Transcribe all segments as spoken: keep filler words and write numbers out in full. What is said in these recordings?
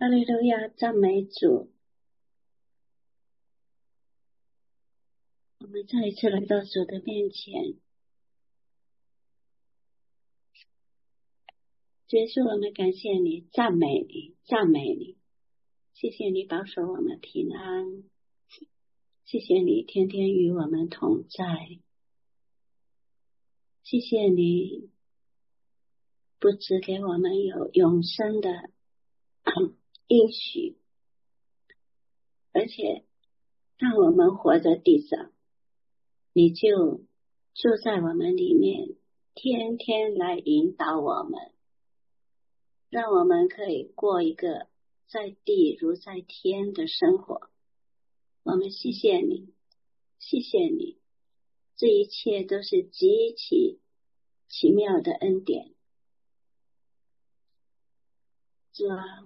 哈利路亚，赞美主！我们再一次来到主的面前，结束我们感谢你，赞美你，赞美你。谢谢你保守我们平安，谢谢你天天与我们同在，谢谢你不只给我们有永生的应许，而且让我们活在地上，你就住在我们里面，天天来引导我们，让我们可以过一个在地如在天的生活。我们谢谢你，谢谢你，这一切都是极其奇妙的恩典。主啊，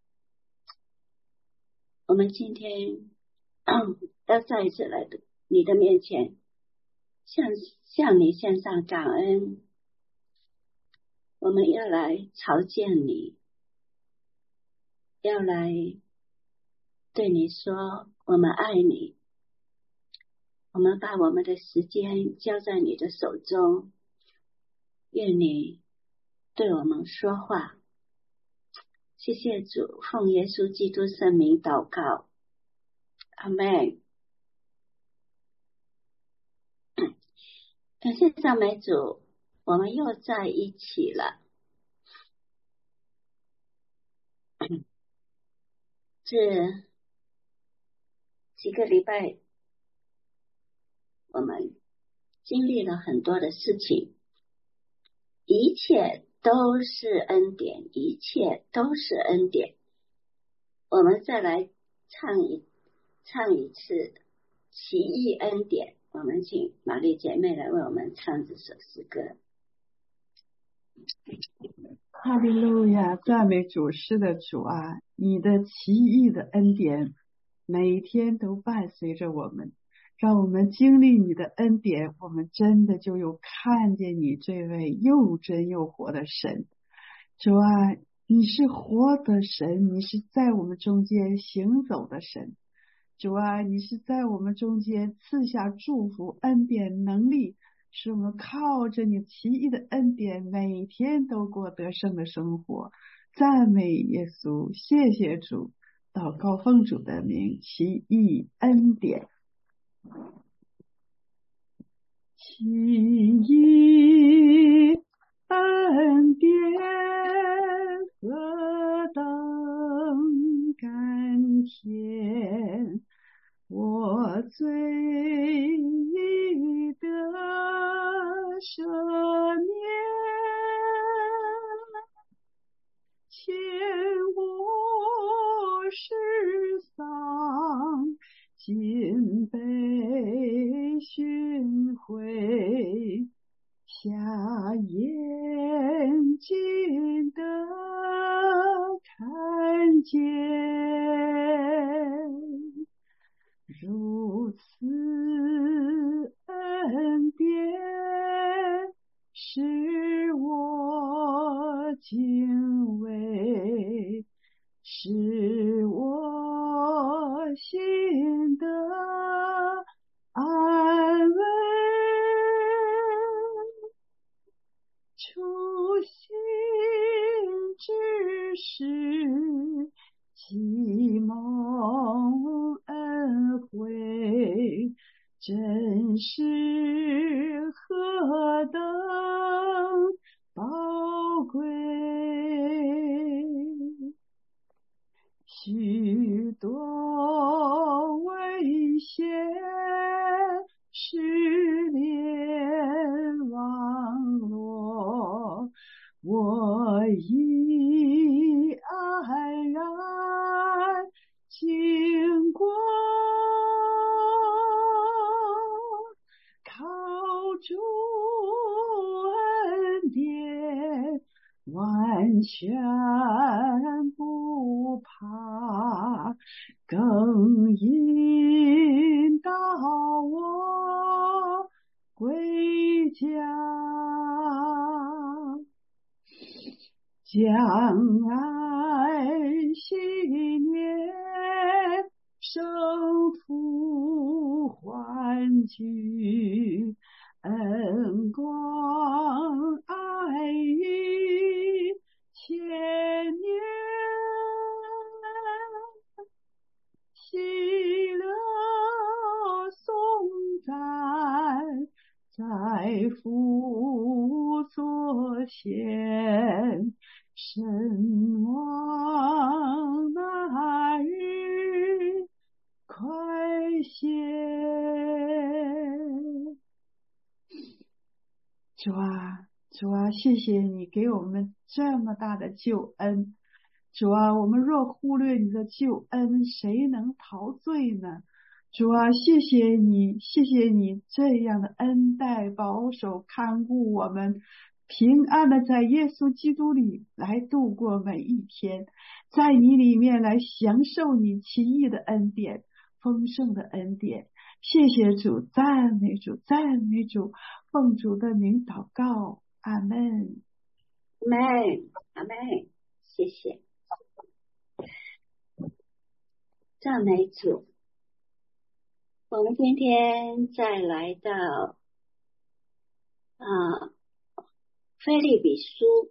我们今天要再一次来到你的面前，向向你献上感恩。我们要来朝见你，要来对你说我们爱你，我们把我们的时间交在你的手中，愿你对我们说话。谢谢主，奉耶稣基督圣名祷告，阿们。感谢赞美主，我们又在一起了。这几个礼拜我们经历了很多的事情，一切都是恩典，一切都是恩典。我们再来唱一唱一次奇异恩典，我们请玛丽姐妹来为我们唱这首诗歌。 哈利路亚，赞美主！是的，主啊，你的奇异的恩典每天都伴随着我们，让我们经历你的恩典，我们真的就有看见你这位又真又活的神。主啊，你是活的神，你是在我们中间行走的神。主啊，你是在我们中间赐下祝福、恩典、能力，使我们靠着你奇异的恩典，每天都过得胜的生活。赞美耶稣，谢谢主，祷告奉主的名，奇异恩典。奇异恩典何等甘甜，我罪已得赦免，牵我世丧，今被寻回，瞎眼睛的看见，如此恩典使我敬畏，使我心得安慰，初心之时既蒙恩惠，真是何等宝贵。许多危险失恋网络，我已安然经过，靠主恩典完全不怕，更引导我归家，将爱心汇聚恩光爱与千年，喜乐颂赞在父座前，神往那日快些。主啊，主啊，谢谢你给我们这么大的救恩。主啊，我们若忽略你的救恩，谁能陶醉呢？主啊，谢谢你，谢谢你这样的恩待、保守、看顾我们，平安的在耶稣基督里来度过每一天，在你里面来享受你奇异的恩典、丰盛的恩典。谢谢主，赞美主，赞美主，奉主的名祷告，阿门。 阿门，阿门，谢谢，赞美主。我们今天再来到啊腓立比书，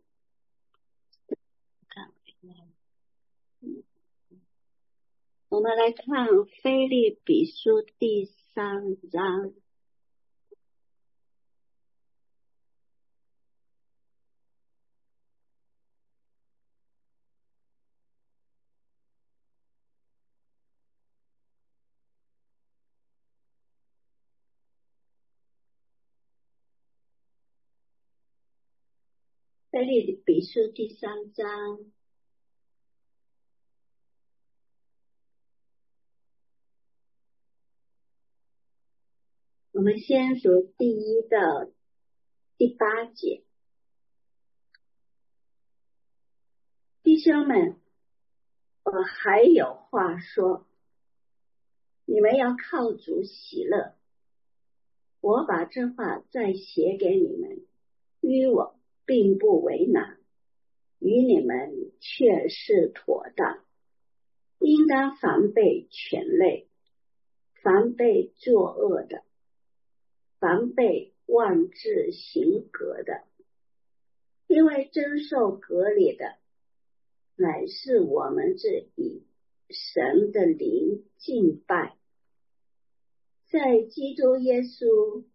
我们来看腓立比书第三章。腓立比书第三章，我们先读第一到第八节。弟兄们，我还有话说，你们要靠主喜乐。我把这话再写给你们，于我并不为难，与你们却是妥当。应当防备犬类，防备作恶的，防备妄自行格的，因为真受隔离的，乃是我们这以神的灵敬拜，在基督耶稣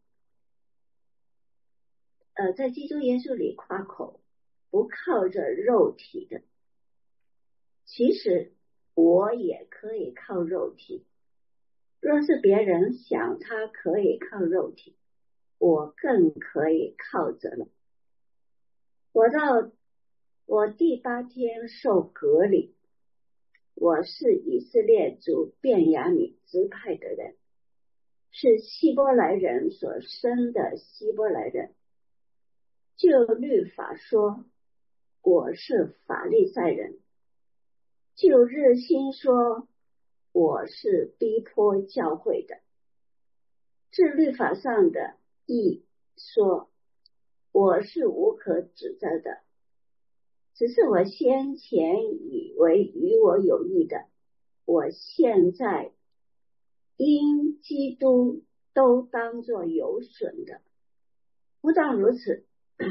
呃，在基督耶稣里夸口，不靠着肉体的。其实我也可以靠肉体，若是别人想他可以靠肉体，我更可以靠着了。我到我第八天受隔离，我是以色列族便雅悯支派的人，是希伯来人所生的希伯来人。就律法说，我是法利赛人；就日心说，我是逼迫教会的；至律法上的义说，我是无可指责的。只是我先前以为与我有益的，我现在因基督都当作有损的。不但如此，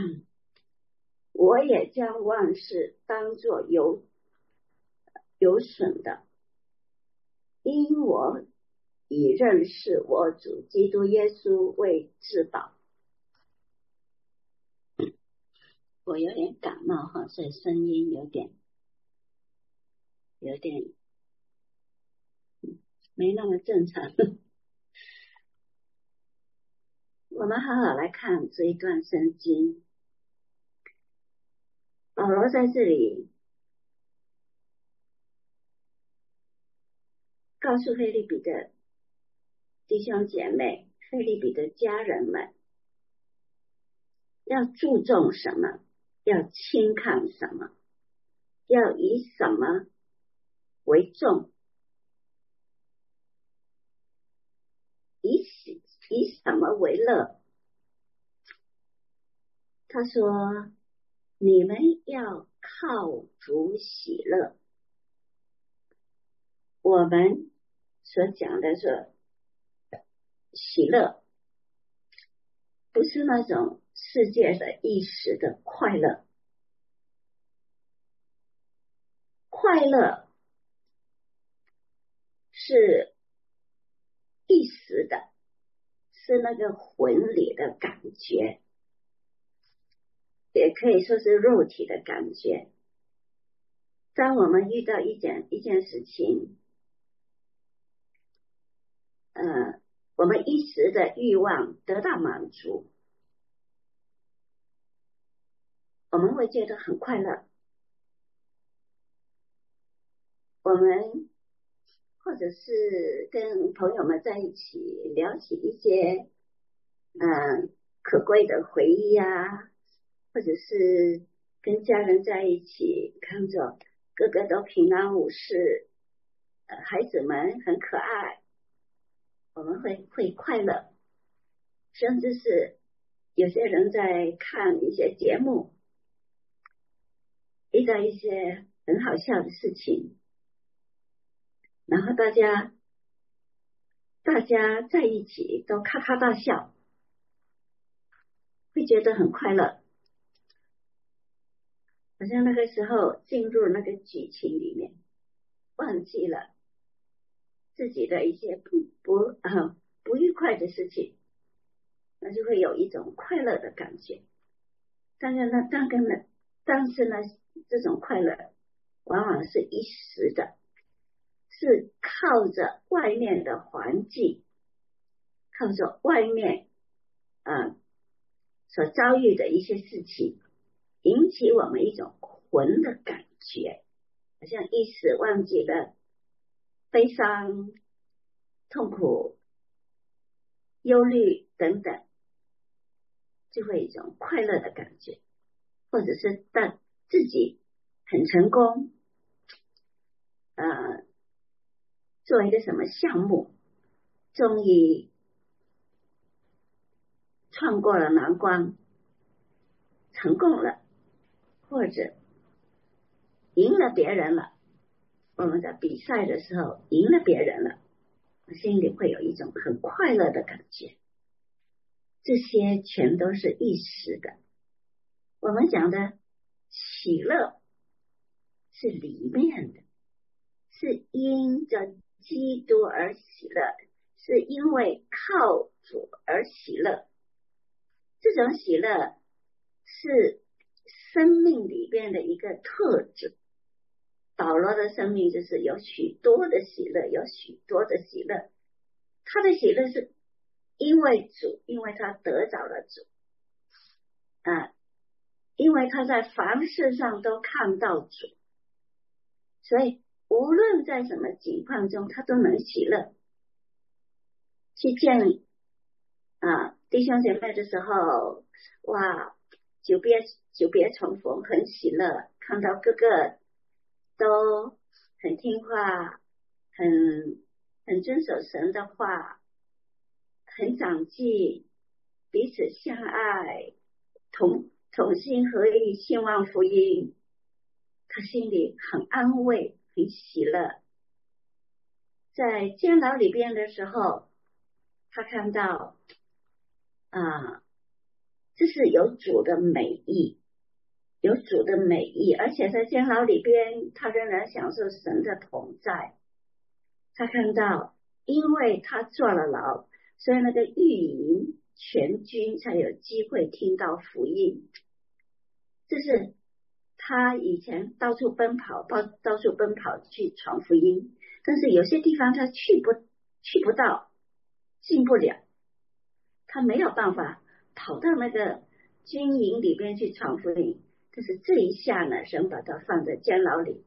我也将万事当作有有损的，因我以认识我主基督耶稣为至宝。我有点感冒哈，所以声音有点有点没那么正常。我们好好来看这一段圣经。保罗在这里告诉腓立比的弟兄姐妹，腓立比的家人们，要注重什么，要轻看什么，要以什么为重，以以什么为乐。他说，你们要靠主喜乐。我们所讲的是喜乐，不是那种世界的一时的快乐，快乐是一时的，是那个魂里的感觉，也可以说是肉体的感觉。当我们遇到一件一件事情，呃，我们一时的欲望得到满足，我们会觉得很快乐。我们或者是跟朋友们在一起聊起一些呃可贵的回忆啊，或者是跟家人在一起，看着个个都平安无事，呃，孩子们很可爱，我们会会快乐。甚至是有些人在看一些节目，遇到一些很好笑的事情，然后大家大家在一起都咔咔大笑，会觉得很快乐，好像那个时候进入那个剧情里面，忘记了自己的一些不不啊不愉快的事情，那就会有一种快乐的感觉。但是呢，但跟呢，但是呢，这种快乐往往是一时的，是靠着外面的环境，靠着外面啊所遭遇的一些事情，引起我们一种魂的感觉，好像一时忘记了悲伤、痛苦、忧虑等等，就会有一种快乐的感觉。或者是当自己很成功，呃，做一个什么项目，终于穿过了难关，成功了，或者赢了别人了，我们在比赛的时候赢了别人了，我心里会有一种很快乐的感觉。这些全都是一时的。我们讲的喜乐是里面的，是因着基督而喜乐，是因为靠主而喜乐。这种喜乐是生命里边的一个特质。保罗的生命就是有许多的喜乐，有许多的喜乐。他的喜乐是因为主，因为他得着了主啊，因为他在凡事上都看到主，所以无论在什么情况中，他都能喜乐。去见啊弟兄姐妹的时候，哇，久别久别重逢，很喜乐，看到个个都很听话，很很遵守神的话，很长进，彼此相爱，同同心合意，兴旺福音，他心里很安慰，很喜乐。在监牢里边的时候，他看到啊，这是有主的美意，有主的美意，而且在监牢里边，他仍然享受神的同在。他看到，因为他坐了牢，所以那个御营全军才有机会听到福音。这是他以前到处奔跑，到到处奔跑去传福音，但是有些地方他去不去不到，进不了，他没有办法跑到那个军营里边去传福音。但是这一下呢，神把他放在监牢里，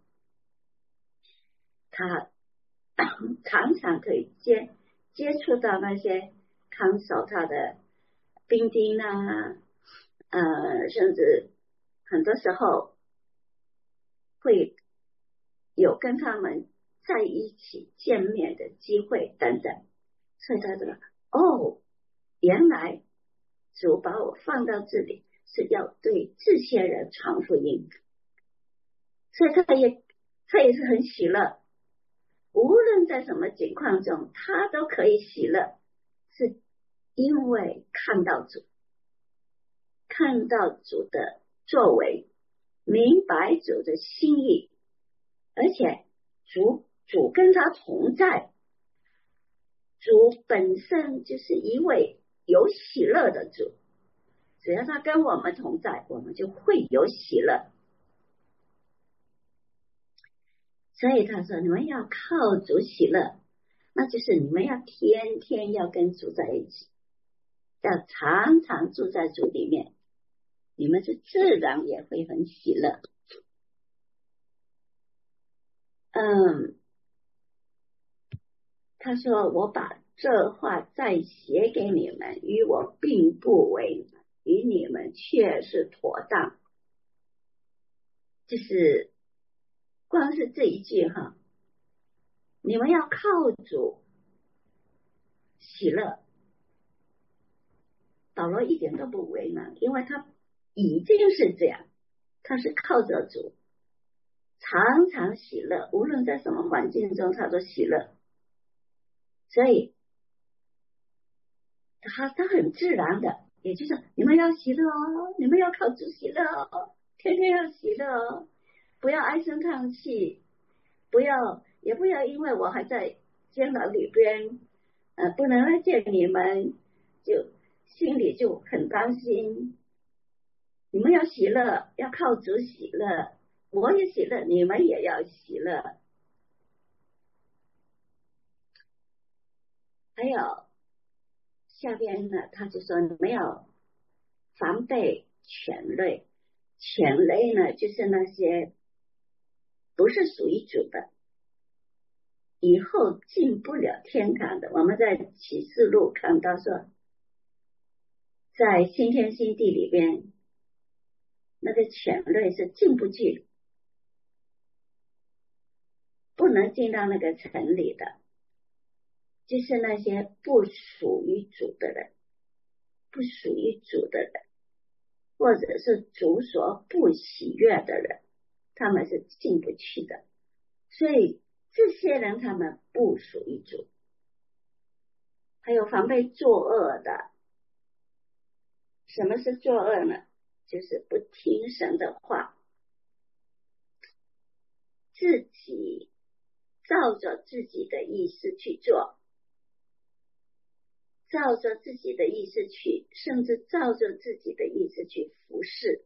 他常常可以接接触到那些看守他的兵丁啊，呃，甚至很多时候会有跟他们在一起见面的机会等等。所以他说，哦，原来主把我放到这里是要对这些人传福音，所以他也他也是很喜乐。无论在什么情况中，他都可以喜乐， 是因为看到主，看到主的作为，明白主的心意，而且主主跟他同在，主本身就是一位有喜乐的主，只要他跟我们同在，我们就会有喜乐。所以他说，你们要靠主喜乐，那就是你们要天天要跟主在一起，要常常住在主里面，你们是自然也会很喜乐。嗯，他说，我把这话再写给你们，与我并不为难，与你们却是妥当。就是光是这一句哈，你们要靠主喜乐，保罗一点都不为难，因为他已经是这样，他是靠着主常常喜乐，无论在什么环境中他都喜乐，所以他他很自然的，也就是你们要喜乐哦，你们要靠主喜乐哦，天天要喜乐哦，不要唉声叹气，不要也不要因为我还在监牢里边呃，不能来见你们，就心里就很担心。你们要喜乐，要靠主喜乐，我也喜乐，你们也要喜乐。还有下边呢，他就说你们要防备犬类，犬类呢就是那些不是属于主的，以后进不了天堂的。我们在启示录看到说，在新天新地里边，那个犬类是进不去，不能进到那个城里的，就是那些不属于主的人，不属于主的人，或者是主所不喜悦的人，他们是进不去的。所以这些人他们不属于主。还有防备作恶的。什么是作恶呢？就是不听神的话，自己照着自己的意思去做，照着自己的意思去，甚至照着自己的意思去服侍。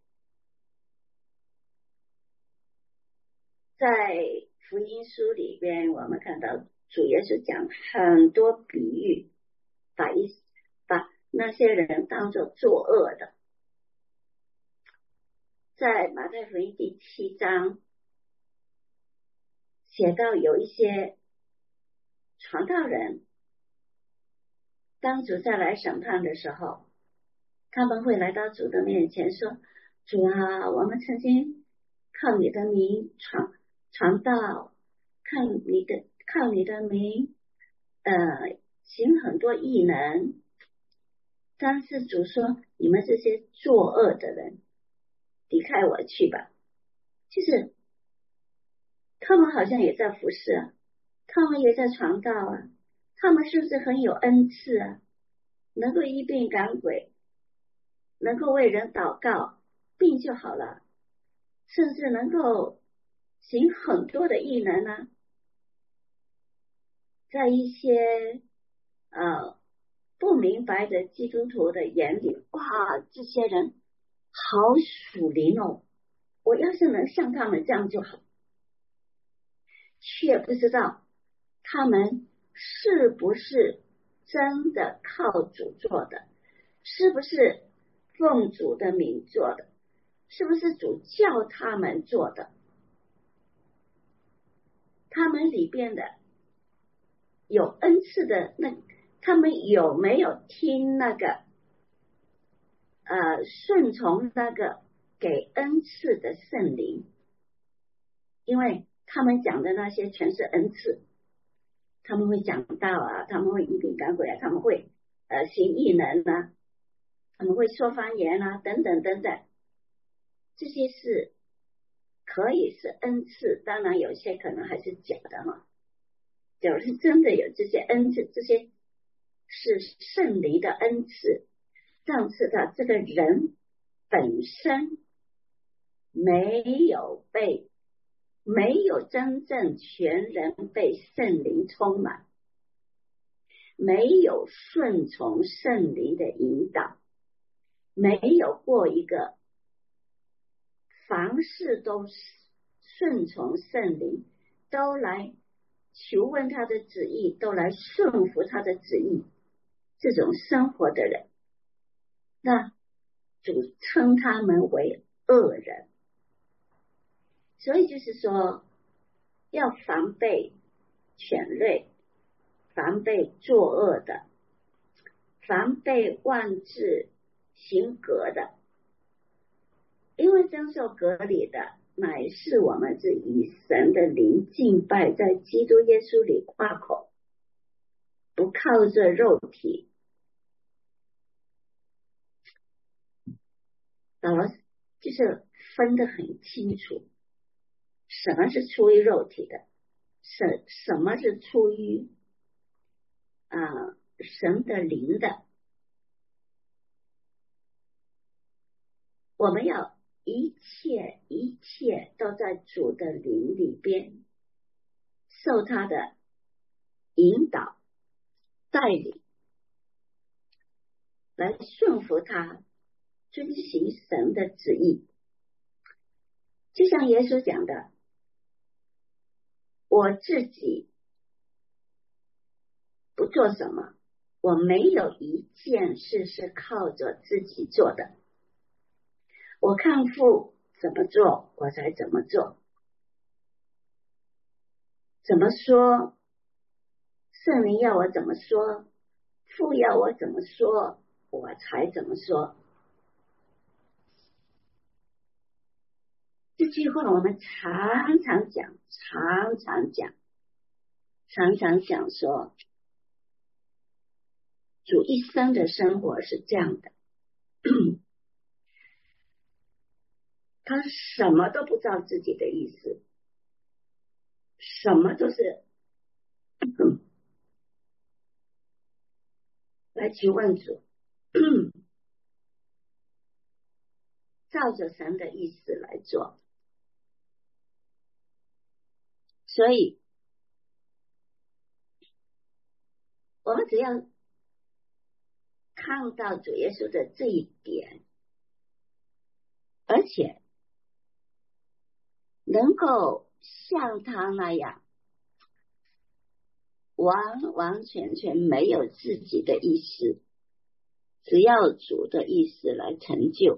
在福音书里边，我们看到主耶稣讲很多比喻，把一把那些人当作作恶的。在马太福音第七章写到有一些传道人，当主再来审判的时候，他们会来到主的面前说，主啊，我们曾经靠你的名传传道，看你的靠你的名呃行很多异能，但是主说，你们这些作恶的人，离开我去吧。就是他们好像也在服侍啊，他们也在传道啊，他们是不是很有恩赐啊？能够医病赶鬼，能够为人祷告，病就好了，甚至能够行很多的异能啊。在一些呃不明白的基督徒的眼里，哇，这些人好属灵哦，我要是能像他们这样就好，却不知道他们是不是真的靠主做的，是不是奉主的名做的，是不是主叫他们做的，他们里边的有恩赐的，那他们有没有听那个呃顺从那个给恩赐的圣灵？因为他们讲的那些全是恩赐，他们会讲道啊，他们会医病赶鬼啊，他们会呃行异能啊，他们会说方言啊，等等等等，这些是可以是恩赐，当然有些可能还是假的哈。假如是真的有这些恩赐，这些是圣灵的恩赐，上次的这个人本身没有被没有真正全人被圣灵充满，没有顺从圣灵的引导，没有过一个凡事都顺从圣灵，都来求问他的旨意，都来顺服他的旨意，这种生活的人，那主称他们为恶人。所以就是说，要防备犬类，防备作恶的，防备妄自行格的，因为真受隔离的乃是我们是以神的灵敬拜，在基督耶稣里夸口，不靠着肉体。保罗就是分得很清楚，什么是出于肉体的，什什么是出于啊、呃、神的灵的。我们要一切一切都在主的灵里边，受他的引导带领，来顺服他，遵行神的旨意。就像耶稣讲的，我自己不做什么，我没有一件事是靠着自己做的，我看父怎么做，我才怎么做，怎么说，圣灵要我怎么说，父要我怎么说，我才怎么说。这句话我们常常讲，常常讲，常常讲说，主一生的生活是这样的，他什么都不知道自己的意思，什么都是来求问主，照着神的意思来做。所以我们只要看到主耶稣的这一点，而且能够像他那样完完全全没有自己的意思，只要主的意思来成就，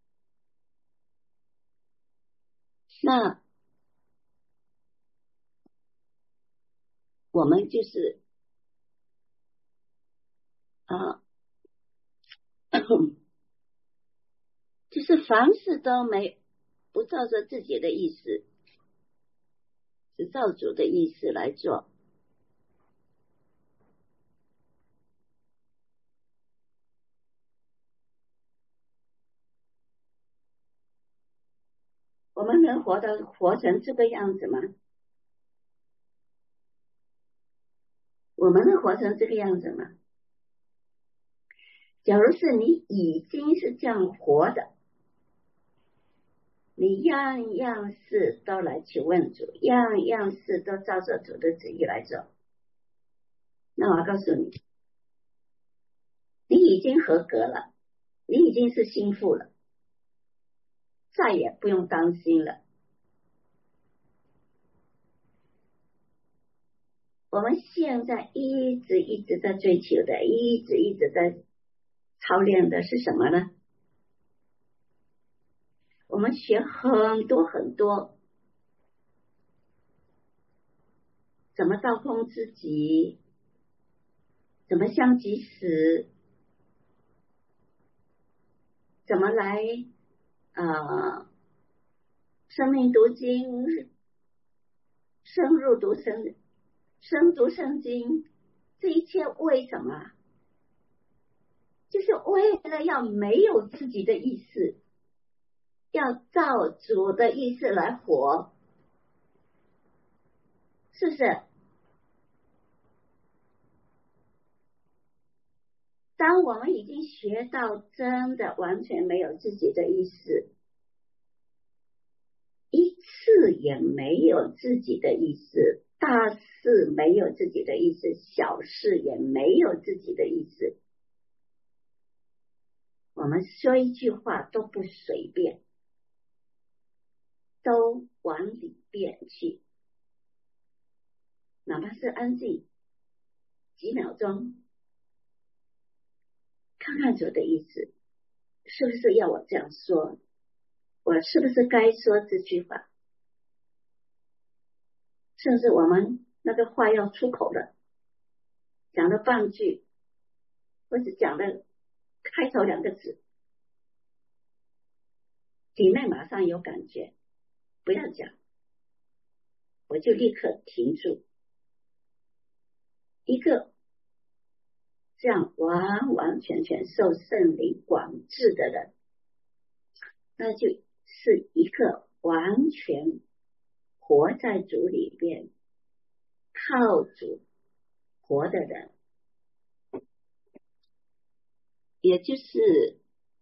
那我们就是啊，就是凡事都没不照着自己的意思，只照主的意思来做。我们能活到活成这个样子吗？我们能活成这个样子吗？假如是你已经是这样活的，你样样事都来求问主，样样事都照着主的旨意来做，那我要告诉你，你已经合格了，你已经是心腹了，再也不用担心了。我们现在一直一直在追求的，一直一直在操练的是什么呢？我们学很多很多，怎么照空自己，怎么相即死，怎么来呃生命读经，深入读圣深读圣经，这一切为什么？就是为了要没有自己的意思，要照主的意思来活，是不是？ 当我们已经学到真的完全没有自己的意思，一次也没有自己的意思，大事没有自己的意思，小事也没有自己的意思，我们说一句话都不随便，都往里边去，哪怕是安静几秒钟，看看主的意思，是不是要我这样说？我是不是该说这句话？甚至我们那个话要出口了，讲了半句，或者讲了开头两个字，体内马上有感觉，不要讲，我就立刻停住。一个这样完完全全受圣灵管制的人，那就是一个完全活在主里边，靠主活的人，也就是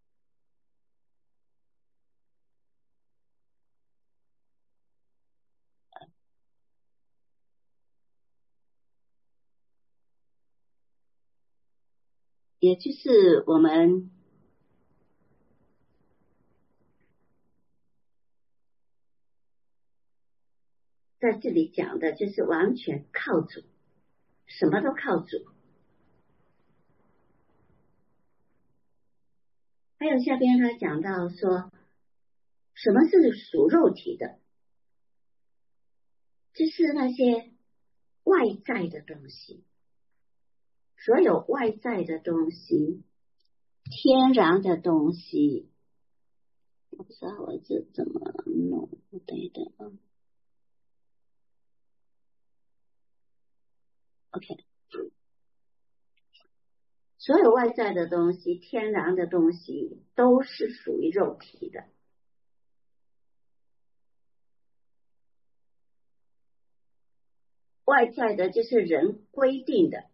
也就是我们在这里讲的，就是完全靠主，什么都靠主。还有下边他讲到说，什么是属肉体的，就是那些外在的东西，所有外在的东西，天然的东西，我不知道我这怎么弄，不对的啊。OK， 所有外在的东西，天然的东西，都是属于肉体的。外在的就是人规定的、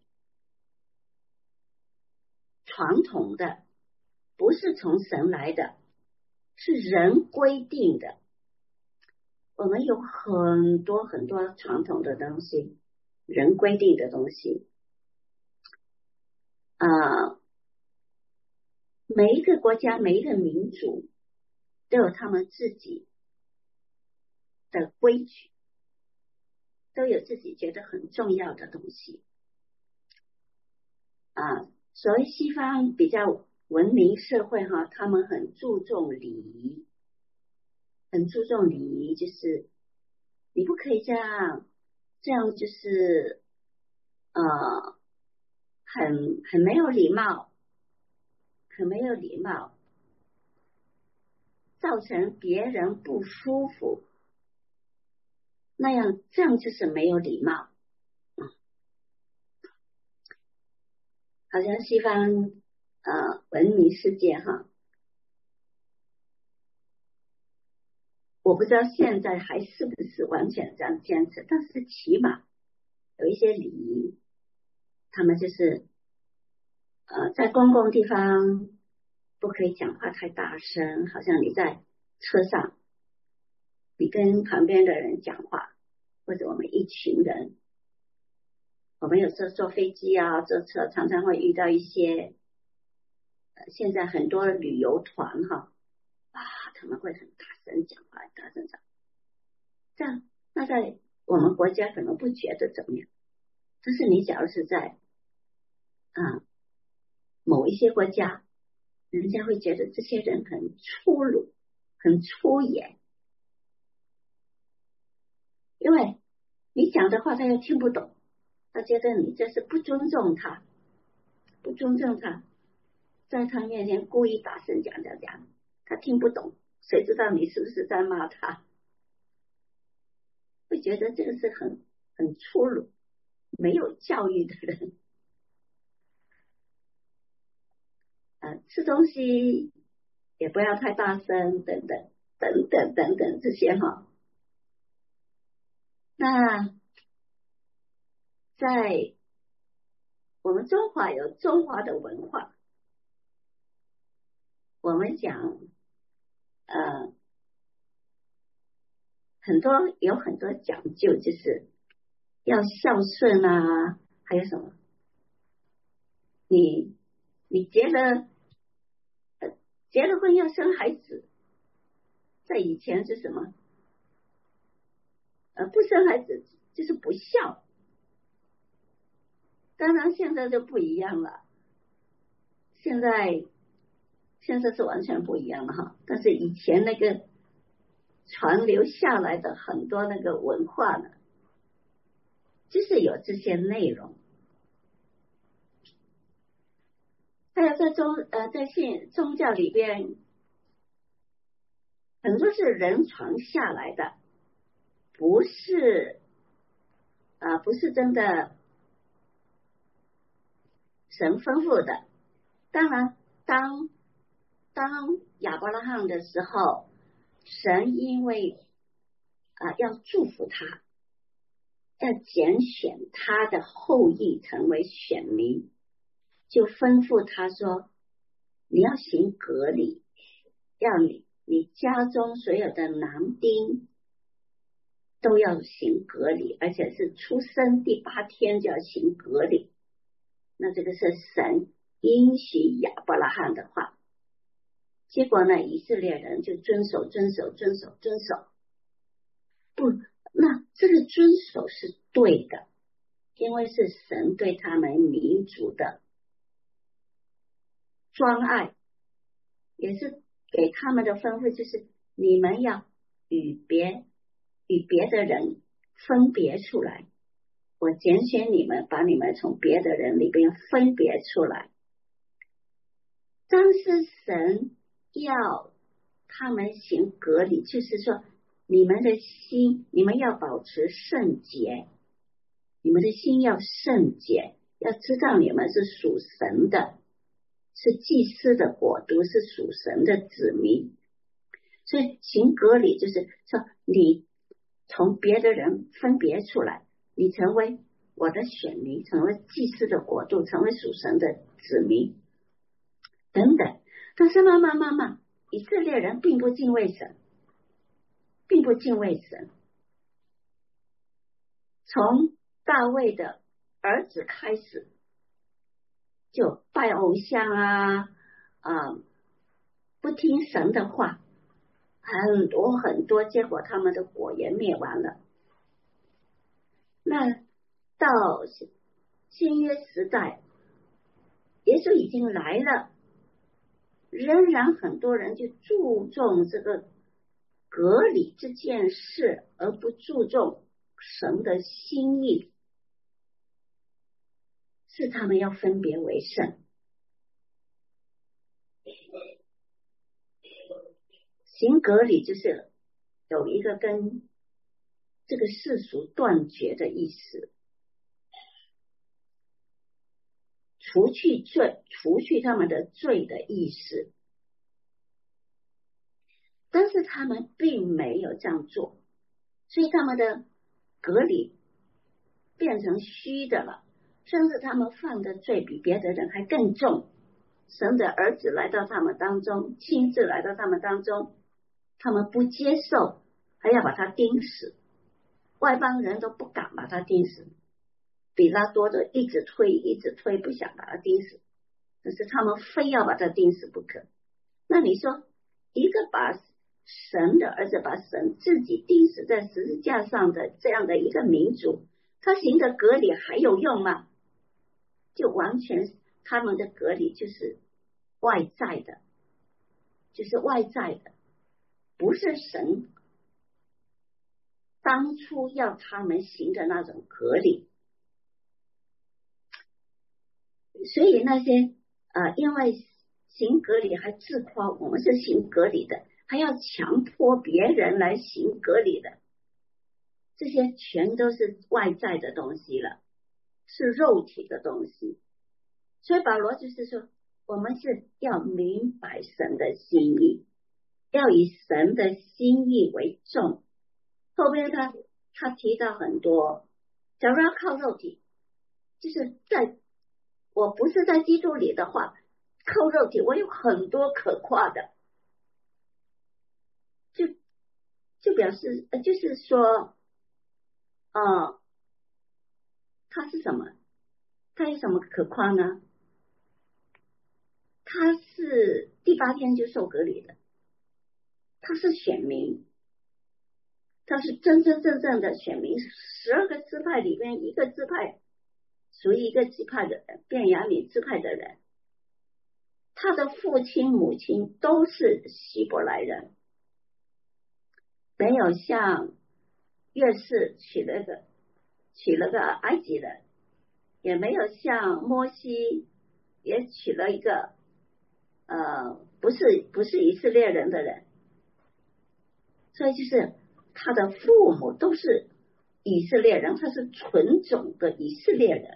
传统的，不是从神来的，是人规定的。我们有很多很多传统的东西，人规定的东西啊、呃，每一个国家、每一个民族都有他们自己的规矩，都有自己觉得很重要的东西啊。所谓西方比较文明社会哈，他们很注重礼仪，很注重礼仪，就是你不可以这样，这样就是呃很很没有礼貌，很没有礼貌，造成别人不舒服，那样这样就是没有礼貌。嗯，好像西方呃文明世界哈，我不知道现在还是不是完全这样坚持，但是起码有一些礼仪，他们就是呃在公共地方不可以讲话太大声，好像你在车上，你跟旁边的人讲话，或者我们一群人，我们有时候坐飞机啊、坐车，常常会遇到一些，呃，现在很多旅游团哈，啊，他们会很大声讲话，大声讲，这样，那在我们国家可能不觉得怎么样，但是你假如是在啊某一些国家，人家会觉得这些人很粗鲁、很粗野，因为你讲的话他又听不懂，他觉得你这是不尊重他，不尊重他，在他面前故意大声讲讲讲，他听不懂，谁知道你是不是在骂他？会觉得这个是很很粗鲁、没有教育的人。呃，吃东西也不要太大声，等等等等等等这些哈。那在我们中华有中华的文化，我们讲呃很多有很多讲究，就是要孝顺啊，还有什么？你你结了呃结了婚要生孩子，在以前是什么？呃，不生孩子就是不孝。当然现在就不一样了，现在现在是完全不一样了哈。但是以前那个传流下来的很多那个文化呢，就是有这些内容。还有在宗呃在信宗教里边，很多是人传下来的，不是啊、呃、不是真的神吩咐的。当然，当当亚伯拉罕的时候，神因为啊、呃、要祝福他，要拣选他的后裔成为选民，就吩咐他说：“你要行割礼，要你你家中所有的男丁都要行割礼，而且是出生第八天就要行割礼。”那这个是神应许亚伯拉罕的话。结果呢，以色列人就遵守遵守遵守遵守。不，那这个遵守是对的，因为是神对他们民族的专爱，也是给他们的吩咐，就是你们要与别与别的人分别出来，我拣选你们，把你们从别的人里边分别出来。但是神要他们行割礼，就是说你们的心，你们要保持圣洁，你们的心要圣洁，要知道你们是属神的，是祭司的国度，是属神的子民。所以行割礼就是说你从别的人分别出来，你成为我的选民，成为祭司的国度，成为属神的子民等等。但是慢慢慢慢，以色列人并不敬畏神，并不敬畏神。从大卫的儿子开始，就拜偶像啊，啊、呃，不听神的话，很多很多，结果他们的国也灭亡了。那到新约时代，耶稣已经来了，仍然很多人就注重这个割礼这件事，而不注重神的心意，是他们要分别为圣。行割礼就是有一个跟这个世俗断绝的意思，除去罪，除去他们的罪的意思。但是他们并没有这样做，所以他们的割礼变成虚的了，甚至他们犯的罪比别的人还更重。神的儿子来到他们当中，亲自来到他们当中，他们不接受，还要把他钉死，外邦人都不敢把他钉死，比拉多的一直推一直推，不想把他钉死，可是他们非要把他钉死不可。那你说一个把神的儿子，把神自己钉死在十字架上的这样的一个民族，他行的割礼还有用吗？就完全他们的割礼就是外在的，就是外在的，不是神当初要他们行的那种割礼。所以那些呃，因为行割礼还自夸我们是行割礼的，还要强迫别人来行割礼的，这些全都是外在的东西了，是肉体的东西。所以保罗就是说，我们是要明白神的心意，要以神的心意为重。后边他他提到很多，假如要靠肉体，就是在我不是在基督里的话，靠肉体我有很多可夸的，就就表示呃就是说呃他是什么？他有什么可夸呢？他是第八天就受隔离的，他是选民，他是真真正正的选民，十二个支派里面一个支派属于一个支派的人，便雅悯支派的人，他的父亲母亲都是希伯来人，没有像约瑟娶了个娶了个埃及人，也没有像摩西也娶了一个呃不是不是以色列人的人，所以就是他的父母都是以色列人，他是纯种的以色列人。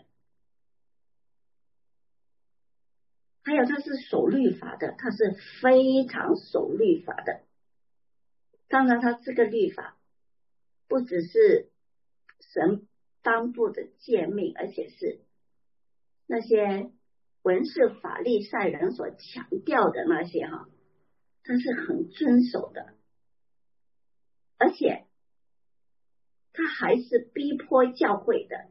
还有他是守律法的，他是非常守律法的。当然他这个律法不只是神颁布的诫命，而且是那些文士法利赛人所强调的那些哈，他是很遵守的，而且他还是逼迫教会的。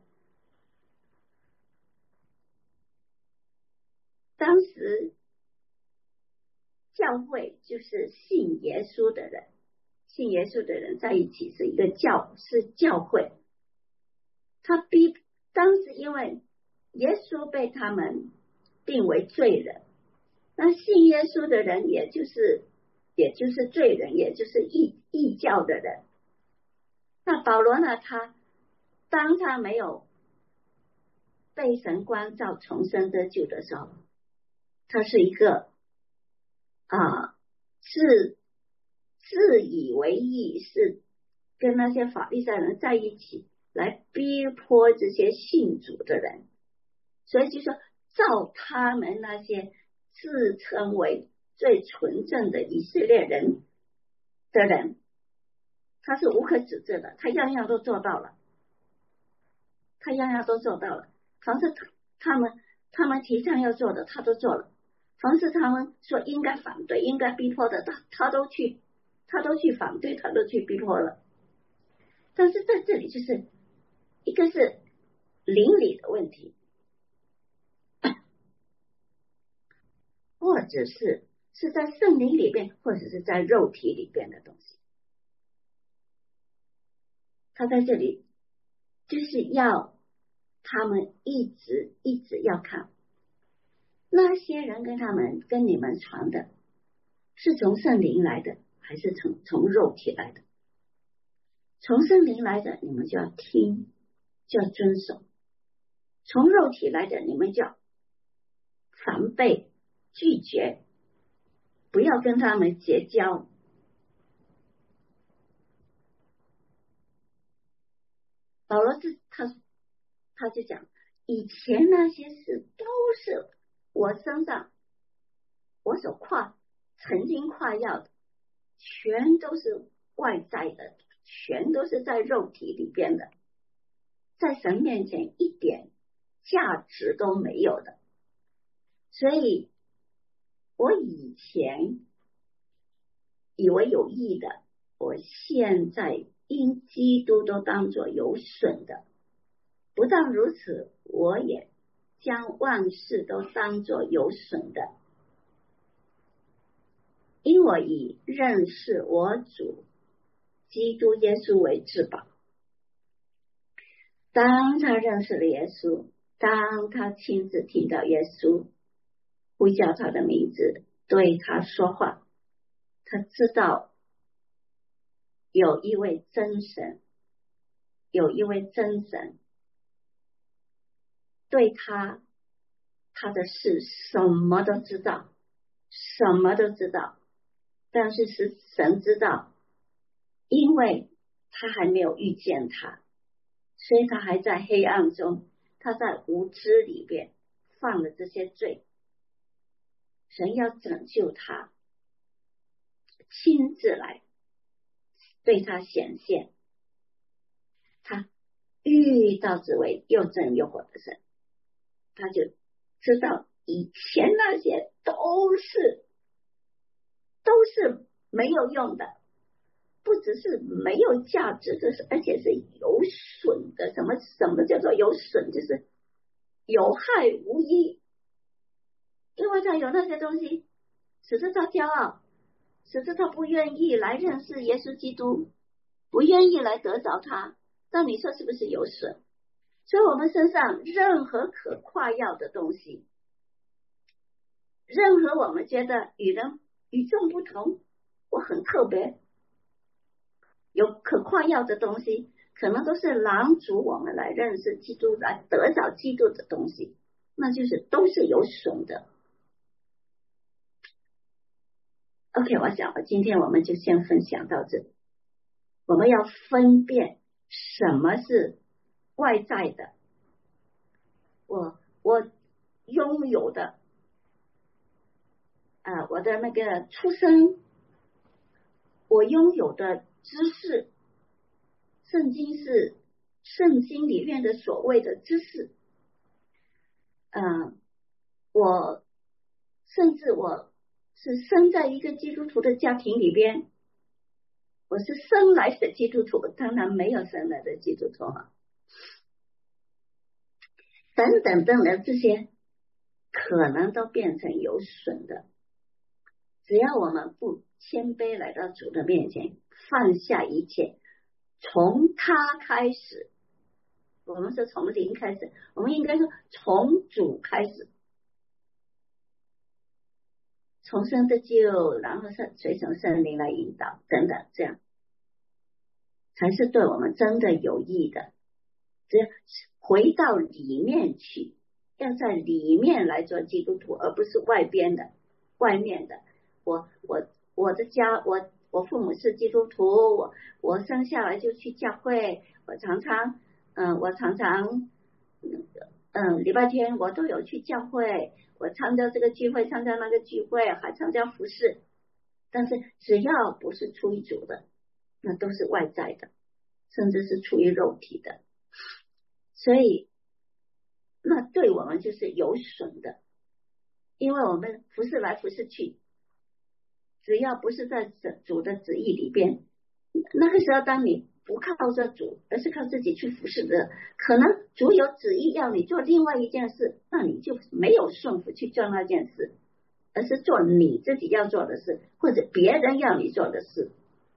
当时教会就是信耶稣的人，信耶稣的人在一起是一个教，是教会。他逼当时因为耶稣被他们定为罪人，那信耶稣的人也就是也就是罪人，也就是异异教的人。那保罗呢，他当他没有被神光照重生得救的时候，他是一个啊是自以为义，是跟那些法利赛人在一起来逼迫这些信主的人，所以就说照他们那些自称为最纯正的以色列人的人，他是无可指责的，他样样都做到了，他样样都做到了，凡是他们他们提倡要做的他都做了，凡是他们说应该反对应该逼迫的他他都去他都去反对，他都去逼迫了。但是在这里就是一个是邻里的问题，或者是是在圣灵里边，或者是在肉体里边的东西。他在这里就是要他们一直一直要看那些人跟他们跟你们传的是从圣灵来的，还是从从肉体来的。从圣灵来的你们就要听，就要遵守；从肉体来的你们就要防备拒绝，不要跟他们结交。保罗是他他就讲，以前那些事都是我身上我所夸曾经夸耀的，全都是外在的，全都是在肉体里边的，在神面前一点价值都没有的。所以我以前以为有益的，我现在因基督都当作有损的。不但如此，我也将万事都当作有损的，因我以认识我主基督耶稣为至宝。当他认识了耶稣，当他亲自听到耶稣呼叫他的名字，对他说话，他知道有一位真神，有一位真神对他他的事什么都知道，什么都知道。但是是神知道，因为他还没有遇见他，所以他还在黑暗中，他在无知里边犯了这些罪。神要拯救他，亲自来对他显现，他遇到这位又真又活的神，他就知道以前那些都是都是没有用的，不只是没有价值，这是而且是有损的。什么什么叫做有损？就是有害无益，因为他有那些东西，使得他骄傲，使得他不愿意来认识耶稣基督，不愿意来得着他。那你说是不是有损？所以我们身上任何可夸耀的东西，任何我们觉得与人与众不同，我很特别，有可夸耀的东西，可能都是拦阻我们来认识基督，来得着基督的东西，那就是都是有损的。OK， 我想今天我们就先分享到这里。我们要分辨什么是外在的，我我拥有的啊，我的那个出生，我拥有的知识，圣经是圣经里面的所谓的知识，嗯，我甚至我是生在一个基督徒的家庭里边，我是生来的基督徒，当然没有生来的基督徒啊，等等等等，这些可能都变成有损的。只要我们不谦卑来到主的面前，放下一切，从他开始，我们是从零开始，我们应该说从主开始，重生得救，然后是随从圣灵来引导等等，这样才是对我们真的有益的。只要回到里面去，要在里面来做基督徒，而不是外边的外面的。我我我的家，我我父母是基督徒，我我生下来就去教会，我常常嗯，我常常嗯礼拜天我都有去教会，我参加这个聚会，参加那个聚会，还参加服事。但是只要不是出于主的，那都是外在的，甚至是出于肉体的，所以那对我们就是有损的，因为我们服事来服事去，只要不是在主的旨意里边，那个时候当你不靠着主，而是靠自己去服侍的，可能主有旨意要你做另外一件事，那你就没有顺服去做那件事，而是做你自己要做的事，或者别人要你做的事，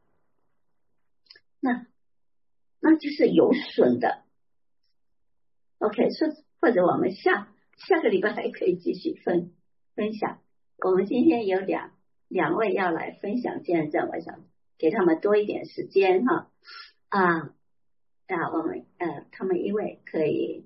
那那就是有损的。OK， 说或者我们下下个礼拜还可以继续分分享。我们今天有两两位要来分享见证，我想给他们多一点时间哈啊啊，我们呃他们一位可以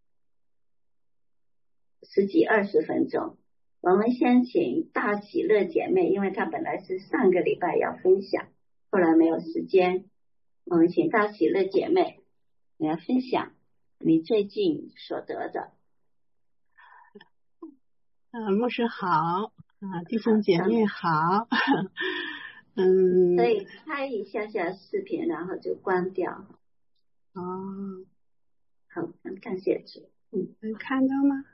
十几二十分钟。我们先请大喜乐姐妹，因为她本来是上个礼拜要分享，后来没有时间，我们请大喜乐姐妹来分享你最近所得的。 呃，牧师好，啊、呃，弟兄姐妹好，嗯， 可以开一下下视频，然后就关掉。 哦， 好，感谢主。嗯， 能看到吗？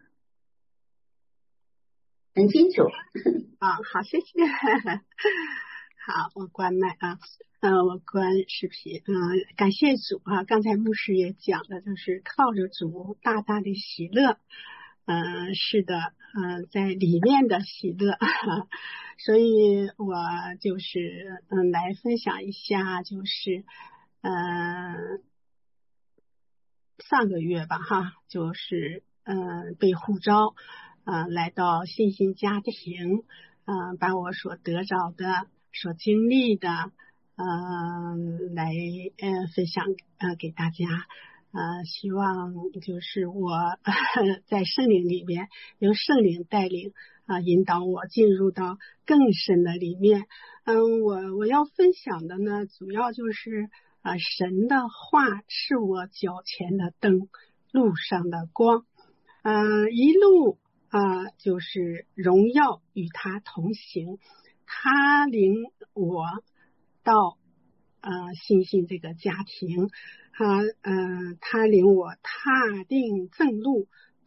很清楚。 啊，好，谢谢。好，我关麦啊，嗯、呃，我关视频。嗯、呃，感谢主啊！刚才牧师也讲了，就是靠着主大大的喜乐。嗯、呃，是的，嗯、呃，在里面的喜乐。所以我就是嗯、呃、来分享一下，就是嗯、呃、上个月吧哈，就是嗯、呃、被呼召。呃，来到信心家庭，呃，把我所得着的、所经历的，呃，来呃分享呃给大家，呃，希望就是我在圣灵里面，由圣灵带领啊、呃，引导我进入到更深的里面。嗯，我我要分享的呢，主要就是啊、呃，神的话是我脚前的灯，路上的光，嗯、呃，一路。啊、呃，就是荣耀与他同行，他领我到呃信心这个家庭，他呃他领我踏定正路，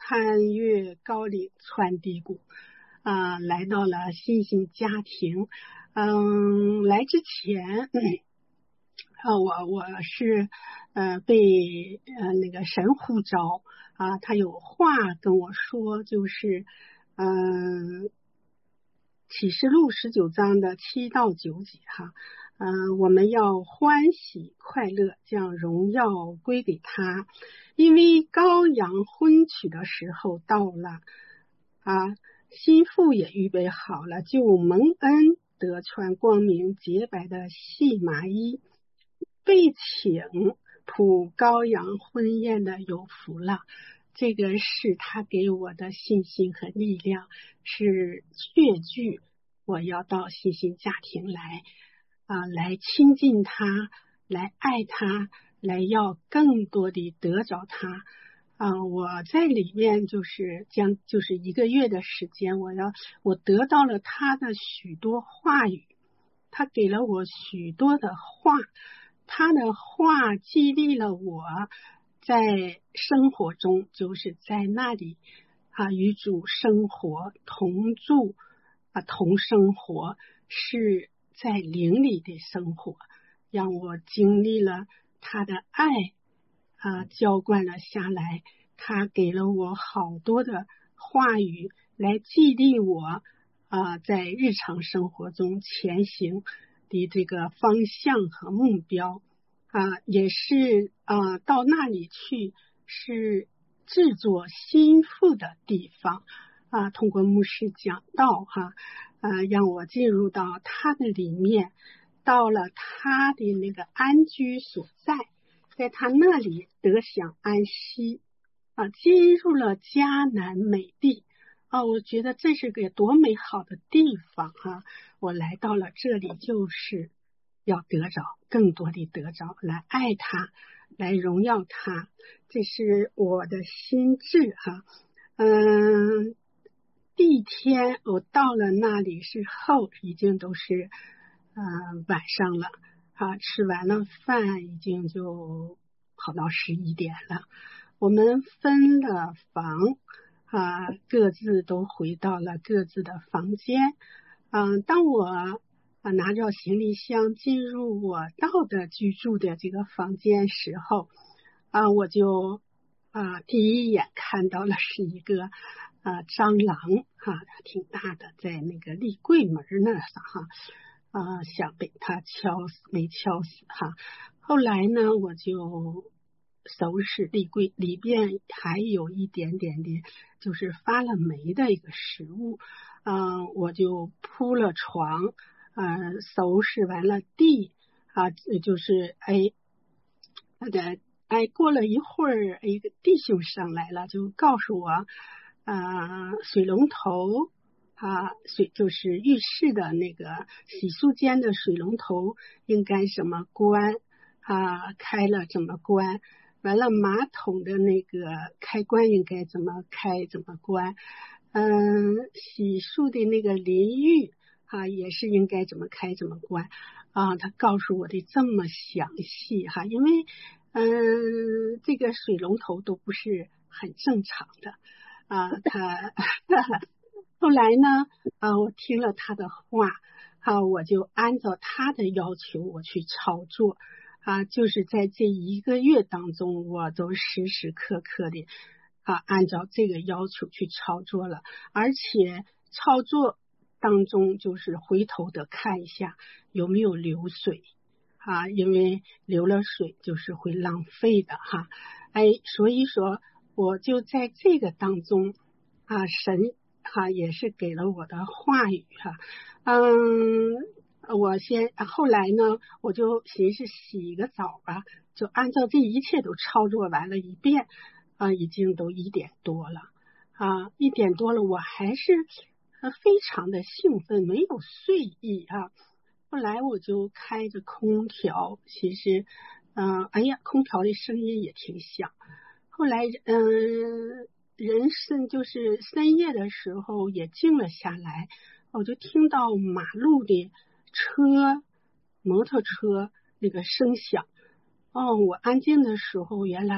攀越高岭穿低谷啊、呃，来到了信心家庭。嗯，来之前，啊，我我是呃被呃那个神呼召啊，他有话跟我说，就是嗯、呃，启示录十九章的七到九节哈，嗯、呃，我们要欢喜快乐，将荣耀归给他，因为羔羊婚娶的时候到了啊，新妇也预备好了，就蒙恩得穿光明洁白的细麻衣，被请赴羔羊婚宴的有福了。这个是他给我的信心和力量，是确据我要到信心家庭来啊、呃，来亲近他，来爱他，来要更多的得着他啊、呃！我在里面就是将就是一个月的时间，我要我得到了他的许多话语，他给了我许多的话，他的话激励了我。在生活中，就是在那里啊，与主生活同住啊，同生活，是在灵里的生活，让我经历了他的爱啊，浇灌了下来。他给了我好多的话语来激励我啊，在日常生活中前行的这个方向和目标。啊，也是啊，到那里去是制作心腹的地方啊。通过牧师讲道哈，啊，让我进入到他的里面，到了他的那个安居所在，在他那里得享安息啊，进入了迦南美地啊。我觉得这是个多美好的地方哈、啊！我来到了这里，就是要得着更多的得着，来爱他，来荣耀他，这是我的心志哈。嗯，第一天我到了那里之后，已经都是嗯晚上了啊，吃完了饭已经就跑到十一点了。我们分了房啊，各自都回到了各自的房间。嗯，当我啊，拿着行李箱进入我到的居住的这个房间时候，啊，我就啊第一眼看到了是一个啊蟑螂哈、啊，挺大的，在那个立柜门那上哈，啊想被它敲死，没敲死哈。后来呢，我就收拾立柜，里边还有一点点的，就是发了霉的一个食物，嗯、呃，我就铺了床。呃，收拾完了地啊，就是哎，那个哎，过了一会儿，一个弟兄上来了，就告诉我，啊、呃，水龙头啊，水就是浴室的那个洗漱间的水龙头应该怎么关啊？开了怎么关？完了，马桶的那个开关应该怎么开？怎么关？嗯，洗漱的那个淋浴。啊，也是应该怎么开怎么关啊？他告诉我的这么详细哈，因为嗯，这个水龙头都不是很正常的啊。他后来呢啊，我听了他的话啊，我就按照他的要求我去操作啊，就是在这一个月当中，我都时时刻刻的啊按照这个要求去操作了，而且操作当中就是回头的看一下有没有流水啊，因为流了水就是会浪费的哈。哎，所以说我就在这个当中啊，神哈、啊、也是给了我的话语哈、啊。嗯，我先后来呢，我就寻思洗个澡吧，就按照这一切都操作完了一遍啊，已经都一点多了啊，一点多了，我还是非常的兴奋，没有睡意啊。后来我就开着空调，其实嗯、呃，哎呀，空调的声音也挺响。后来嗯、呃，人生就是深夜的时候也静了下来，我就听到马路的车摩托车那个声响。哦，我安静的时候，原来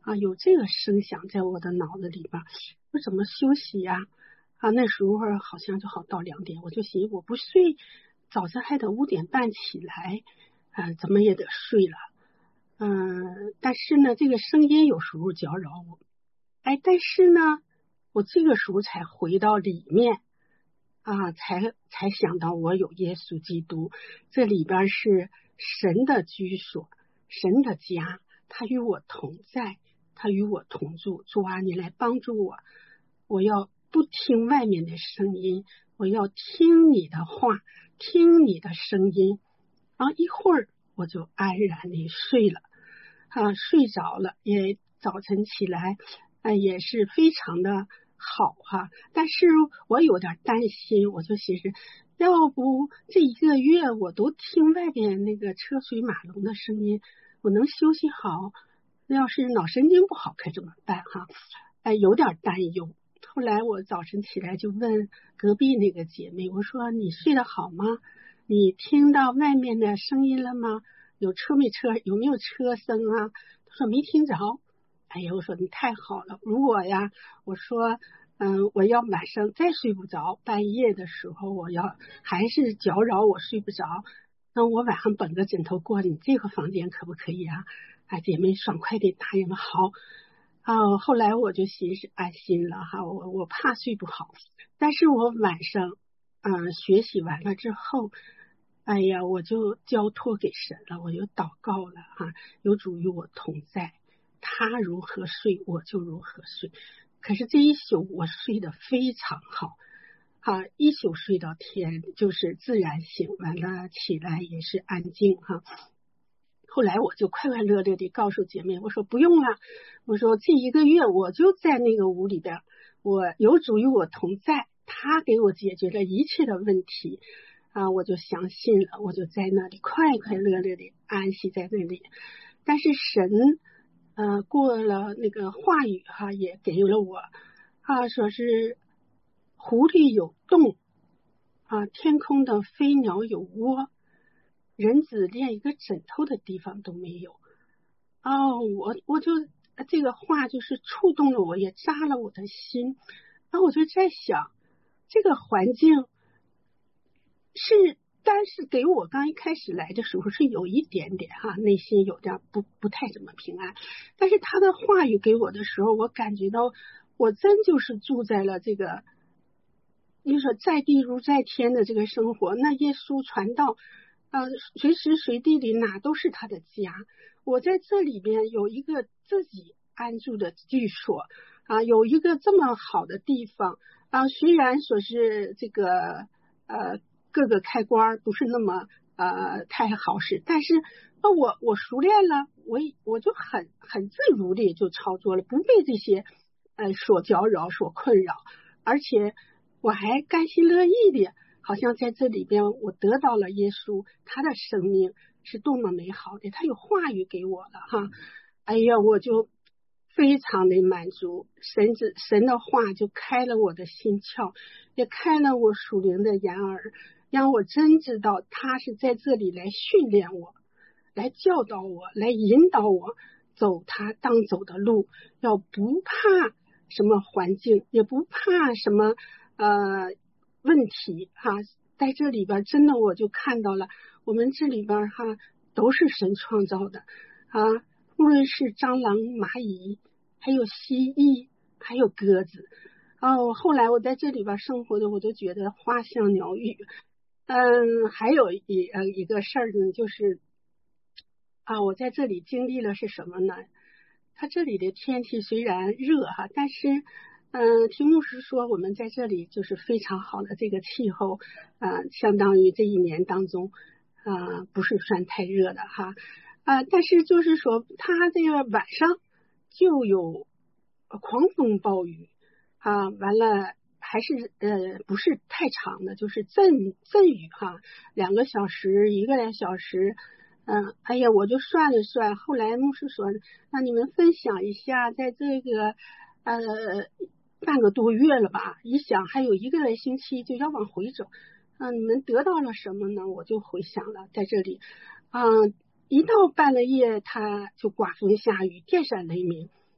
啊，有这个声响在我的脑子里边，我怎么休息呀？啊，那时候好像就好到两点，我就寻思我不睡，早上还得五点半起来，啊，怎么也得睡了。嗯，但是呢，这个声音有时候搅扰我，哎，但是呢，我这个时候才回到里面啊，才才想到我有耶稣基督，这里边是神的居所，神的家，他与我同在，他与我同住。主啊，你来帮助我，我要不听外面的声音，我要听你的话，听你的声音。然后一会儿我就安然的睡了。啊，睡着了，也早晨起来，呃，也是非常的好哈、啊。但是我有点担心，我就寻思，要不这一个月我都听外边那个车水马龙的声音，我能休息好？要是脑神经不好，该怎么办哈？哎，有点担忧。后来我早晨起来就问隔壁那个姐妹，我说你睡得好吗？你听到外面的声音了吗？有车没车？有没有车声啊？他说没听着。哎呀，我说你太好了。如果呀，我说，嗯，我要晚上再睡不着，半夜的时候我要还是搅扰我睡不着，那我晚上本个枕头过你这个房间可不可以啊？啊，姐妹爽快地答应了，好。啊，后来我就寻思安心了哈，我我怕睡不好，但是我晚上，嗯，学习完了之后。哎呀，我就交托给神了，我就祷告了哈，有主与我同在，他如何睡我就如何睡。可是这一宿我睡得非常好，哈，一宿睡到天，就是自然醒，完了起来也是安静哈。后来我就快快乐乐地告诉姐妹，我说不用了，我说这一个月我就在那个屋里边，我有主与我同在，他给我解决了一切的问题。啊，我就相信了，我就在那里快快乐乐的安息在那里。但是神，呃，过了那个话语哈，也给了我啊，说是湖里有洞啊，天空的飞鸟有窝，人子连一个枕头的地方都没有。哦，我我就这个话就是触动了我，也扎了我的心。然后我就在想，这个环境。是，但是给我刚一开始来的时候是有一点点哈，内心有点不不太怎么平安。但是他的话语给我的时候，我感觉到我真就是住在了这个，你说在地如在天的这个生活。那耶稣传道，呃，随时随地里哪都是他的家。我在这里边有一个自己安住的居所啊，有一个这么好的地方啊。虽然说是这个呃。各个开关不是那么呃太好使，但是那我我熟练了，我我就很很自如的就操作了，不被这些呃所搅扰所困扰，而且我还甘心乐意的，好像在这里边我得到了耶稣，他的生命是多么美好的，他有话语给我了哈，哎呀，我就非常的满足，神子神的话就开了我的心窍，也开了我属灵的眼耳。让我真知道他是在这里来训练我，来教导我，来引导我走他当走的路，要不怕什么环境，也不怕什么呃问题哈。在这里边真的我就看到了，我们这里边哈都是神创造的啊，无论是蟑螂、蚂蚁，还有蜥蜴，还有鸽子。哦，后来我在这里边生活的，我都觉得花香鸟语。嗯，还有一呃一个事儿呢，就是啊，我在这里经历了是什么呢？它这里的天气虽然热哈，但是嗯，听牧师说我们在这里就是非常好的这个气候啊，相当于这一年当中啊不是算太热的哈啊，但是就是说它这个晚上就有狂风暴雨啊，完了。还是呃不是太长的，就是阵阵雨哈，两个小时一个来小时，嗯、呃，哎呀，我就算了算，后来牧师说，那你们分享一下，在这个呃半个多月了吧，一想还有一个星期就要往回走，啊、呃，你们得到了什么呢？我就回想了，在这里，啊、呃，一到半了夜，它就刮风下雨，电闪雷鸣。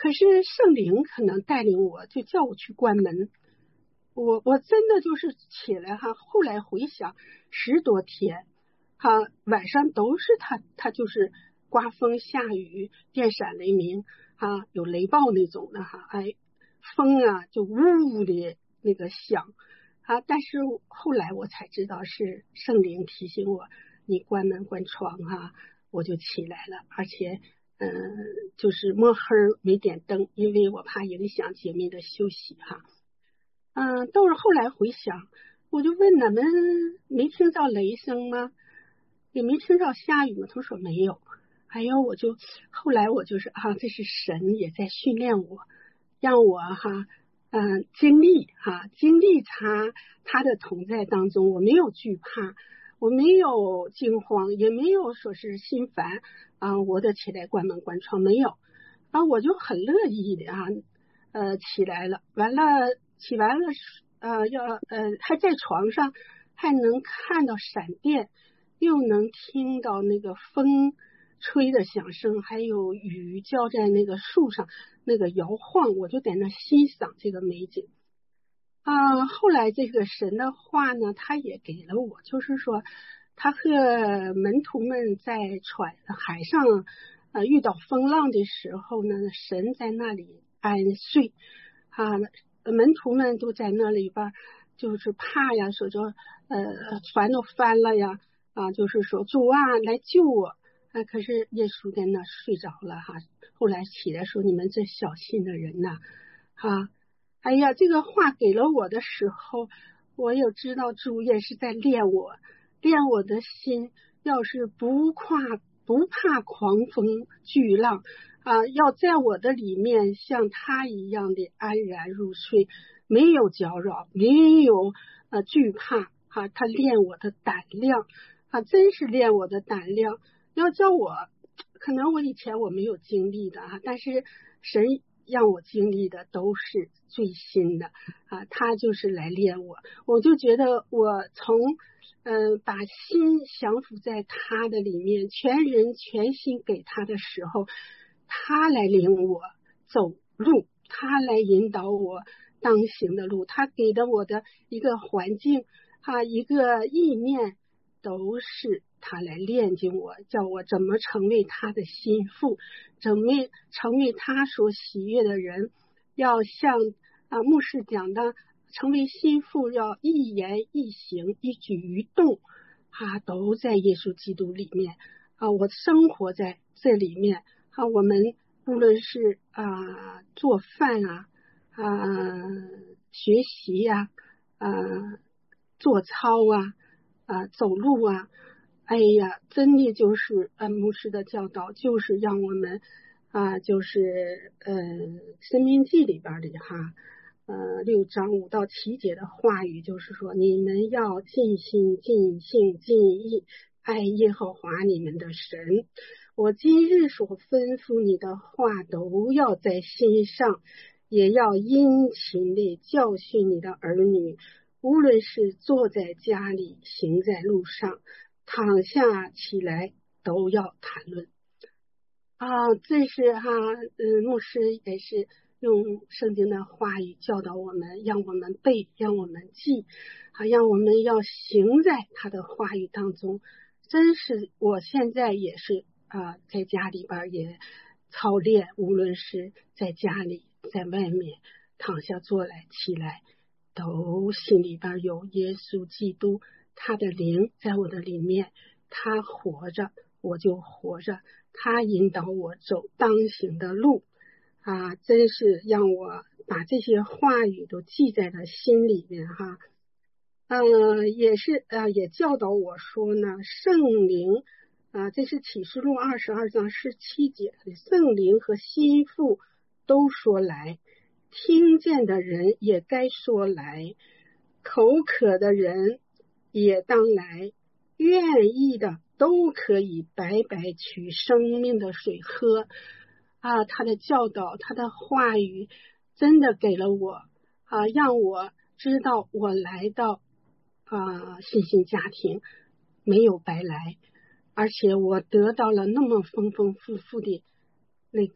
可是圣灵可能带领我，就叫我去关门。我我真的就是起来哈，后来回想十多天哈，晚上都是他他就是刮风下雨，电闪雷鸣啊，有雷暴那种的哈，哎，风啊就呜呜的那个响啊。但是后来我才知道是圣灵提醒我，你关门关窗哈，我就起来了，而且嗯、呃，就是摸黑没点灯，因为我怕影响姐妹的休息哈。嗯，都是后来回想，我就问他们没听到雷声吗？也没听到下雨吗？他说没有。哎呦，我就后来我就是啊，这是神也在训练我，让我哈，嗯、呃，经历哈，经历他他的同在当中，我没有惧怕，我没有惊慌，也没有说是心烦啊，我的起来关门关窗没有啊，我就很乐意的啊，呃，起来了，完了。起完了，呃，要呃还在床上，还能看到闪电，又能听到那个风吹的响声，还有雨浇在那个树上那个摇晃，我就在那欣赏这个美景啊、呃。后来这个神的话呢，他也给了我，就是说他和门徒们在船海上呃遇到风浪的时候呢，神在那里安睡啊。门徒们都在那里边，就是怕呀，说着呃船都翻了呀，啊，就是说主啊来救我啊，可是耶稣在那睡着了哈。后来起来说你们这小信的人呐，哈，哎呀，这个话给了我的时候，我有知道主也是在练我，练我的心，要是不跨不怕狂风巨浪。啊，要在我的里面像他一样的安然入睡，没有搅扰，没有呃惧怕啊，他练我的胆量啊，真是练我的胆量。要叫我，可能我以前我没有经历的啊，但是神让我经历的都是最新的啊，他就是来练我，我就觉得我从嗯、呃、把心降服在他的里面，全人全心给他的时候。他来领我走路，他来引导我当行的路，他给的我的一个环境啊，一个意念，都是他来炼净我，叫我怎么成为他的心腹，怎么成为他所喜悦的人。要像啊牧师讲的，成为心腹要一言一行一举一动啊，都在耶稣基督里面啊，我生活在这里面。啊，我们无论是啊做饭啊啊学习呀 啊, 啊做操啊啊走路啊，哎呀，真的就是呃牧师的教导，就是让我们啊就是呃申命记里边的哈呃六章五到七节的话语，就是说你们要尽心尽性尽意爱耶和华你们的神。我今日所吩咐你的话都要在心上，也要殷勤地教训你的儿女，无论是坐在家里，行在路上，躺下起来，都要谈论啊。这是哈嗯，牧师也是用圣经的话语教导我们，让我们背，让我们记啊，让我们要行在他的话语当中。真是我现在也是啊，在家里边也操练，无论是在家里，在外面，躺下坐来起来，都心里边有耶稣基督，他的灵在我的里面，他活着，我就活着，他引导我走当行的路啊，真是让我把这些话语都记在了心里面哈。呃，也是呃，也教导我说呢，圣灵啊、呃，这是启示录二十二章十七节，圣灵和心腹都说来，听见的人也该说来，口渴的人也当来，愿意的都可以白白取生命的水喝啊！他的教导，他的话语，真的给了我啊，让我知道我来到。啊，信心家庭没有白来，而且我得到了那么丰丰富富的那个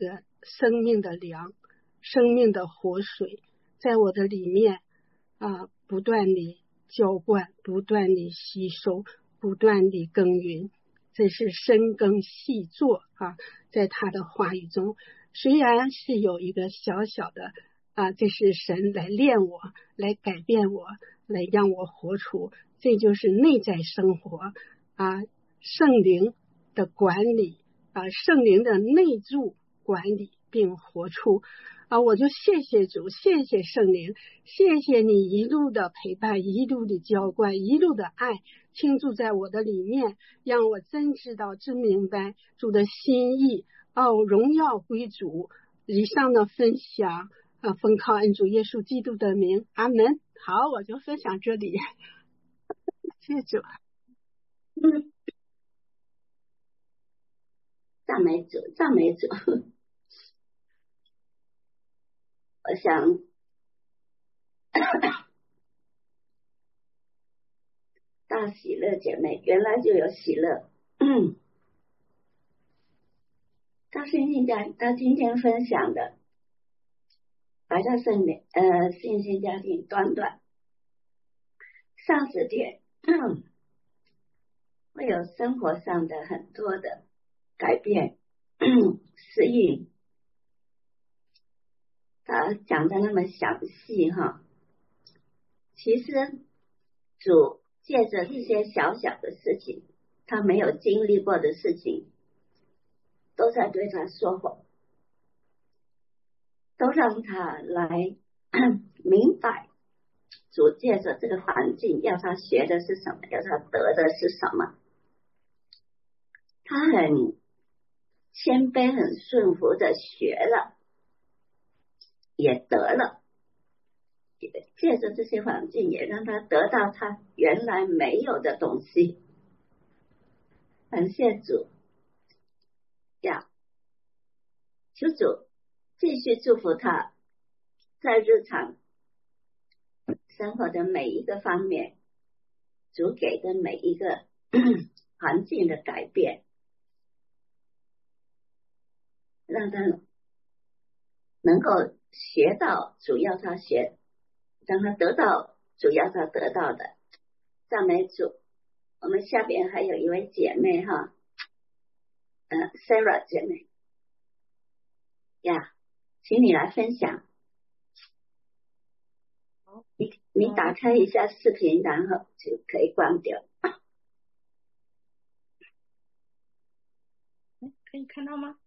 生命的粮，生命的活水，在我的里面啊，不断地浇灌，不断地吸收，不断地耕耘，这是深耕细作啊，在他的话语中，虽然是有一个小小的啊，这是神来练我，来改变我，来让我活出，这就是内在生活啊，圣灵的管理啊，圣灵的内住管理并活出啊，我就谢谢主，谢谢圣灵，谢谢你一路的陪伴，一路的浇灌，一路的爱倾注在我的里面，让我真知道真明白主的心意哦，荣耀归主。以上的分享啊，奉靠恩主耶稣基督的名，阿门。好，我就分享这里，谢谢主。 嗯，赞美主，赞美主。我想大喜乐姐妹原来就有喜乐。嗯，他今天讲，他今天分享的白大圣的呃信心家庭短短三十天，嗯，会有生活上的很多的改变，嗯，适应。他讲的那么详细哈，其实主借着这些小小的事情，他没有经历过的事情，都在对他说话，都让他来明白主借着这个环境要他学的是什么，要他得的是什么。他很谦卑很顺服的学了，也得了，也借着这些环境也让他得到他原来没有的东西。感谢主呀，求主继续祝福他在日常生活的每一个方面，主给的每一个环境的改变，让他能够学到主要他学，让他得到主要他得到的。赞美主。我们下边还有一位姐妹哈，呃 Sarah 姐妹呀，请你来分享。你你打开一下视频，然后就可以关掉。 可以看到吗？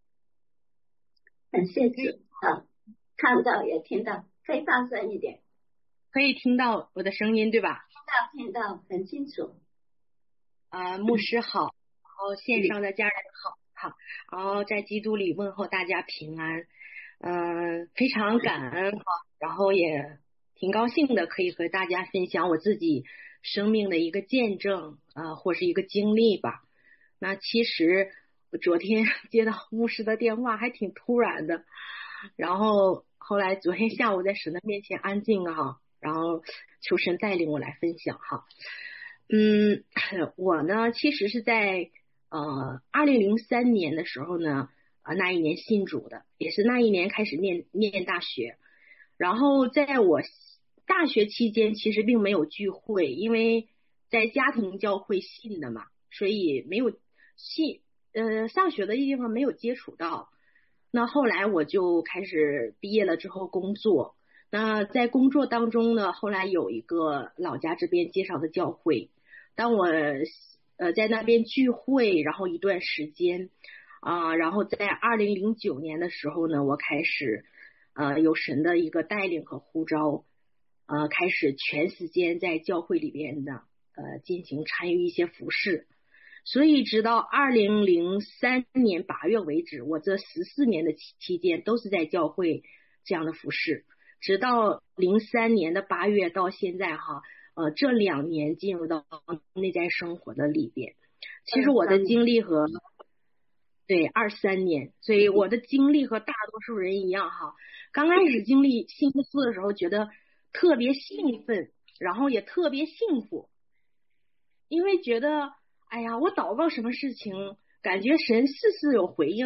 感谢主啊，看到也听到，可以大声一点。 可以听到我的声音对吧？ 听到听到很清楚。 啊、呃，牧师好，然后线上的家人好，好，然后在基督里问候大家平安，嗯、呃，非常感恩哈，然后也挺高兴的，可以和大家分享我自己生命的一个见证啊、呃，或是一个经历吧。那其实我昨天接到牧师的电话还挺突然的，然后后来昨天下午在神的面前安静哈，然后求神带领我来分享哈。嗯，我呢其实是在呃二零零三年的时候呢，啊、呃、那一年信主的，也是那一年开始念念大学。然后在我大学期间其实并没有聚会，因为在家庭教会信的嘛，所以没有信呃上学的地方没有接触到。那后来我就开始毕业了之后工作，那在工作当中呢，后来有一个老家这边介绍的教会，当我呃在那边聚会，然后一段时间啊、呃，然后在二零零九年的时候呢，我开始呃有神的一个带领和呼召，呃开始全时间在教会里边的呃进行参与一些服事，所以直到二零零三年八月为止，我这十四年的期期间都是在教会这样的服事，直到零三年的八月到现在哈。呃，这两年进入到内在生活的里边，其实我的经历和对二三年，所以我的经历和大多数人一样哈。刚开始经历信息的时候，觉得特别兴奋，然后也特别幸福，因为觉得哎呀，我祷告什么事情，感觉神事事有回应，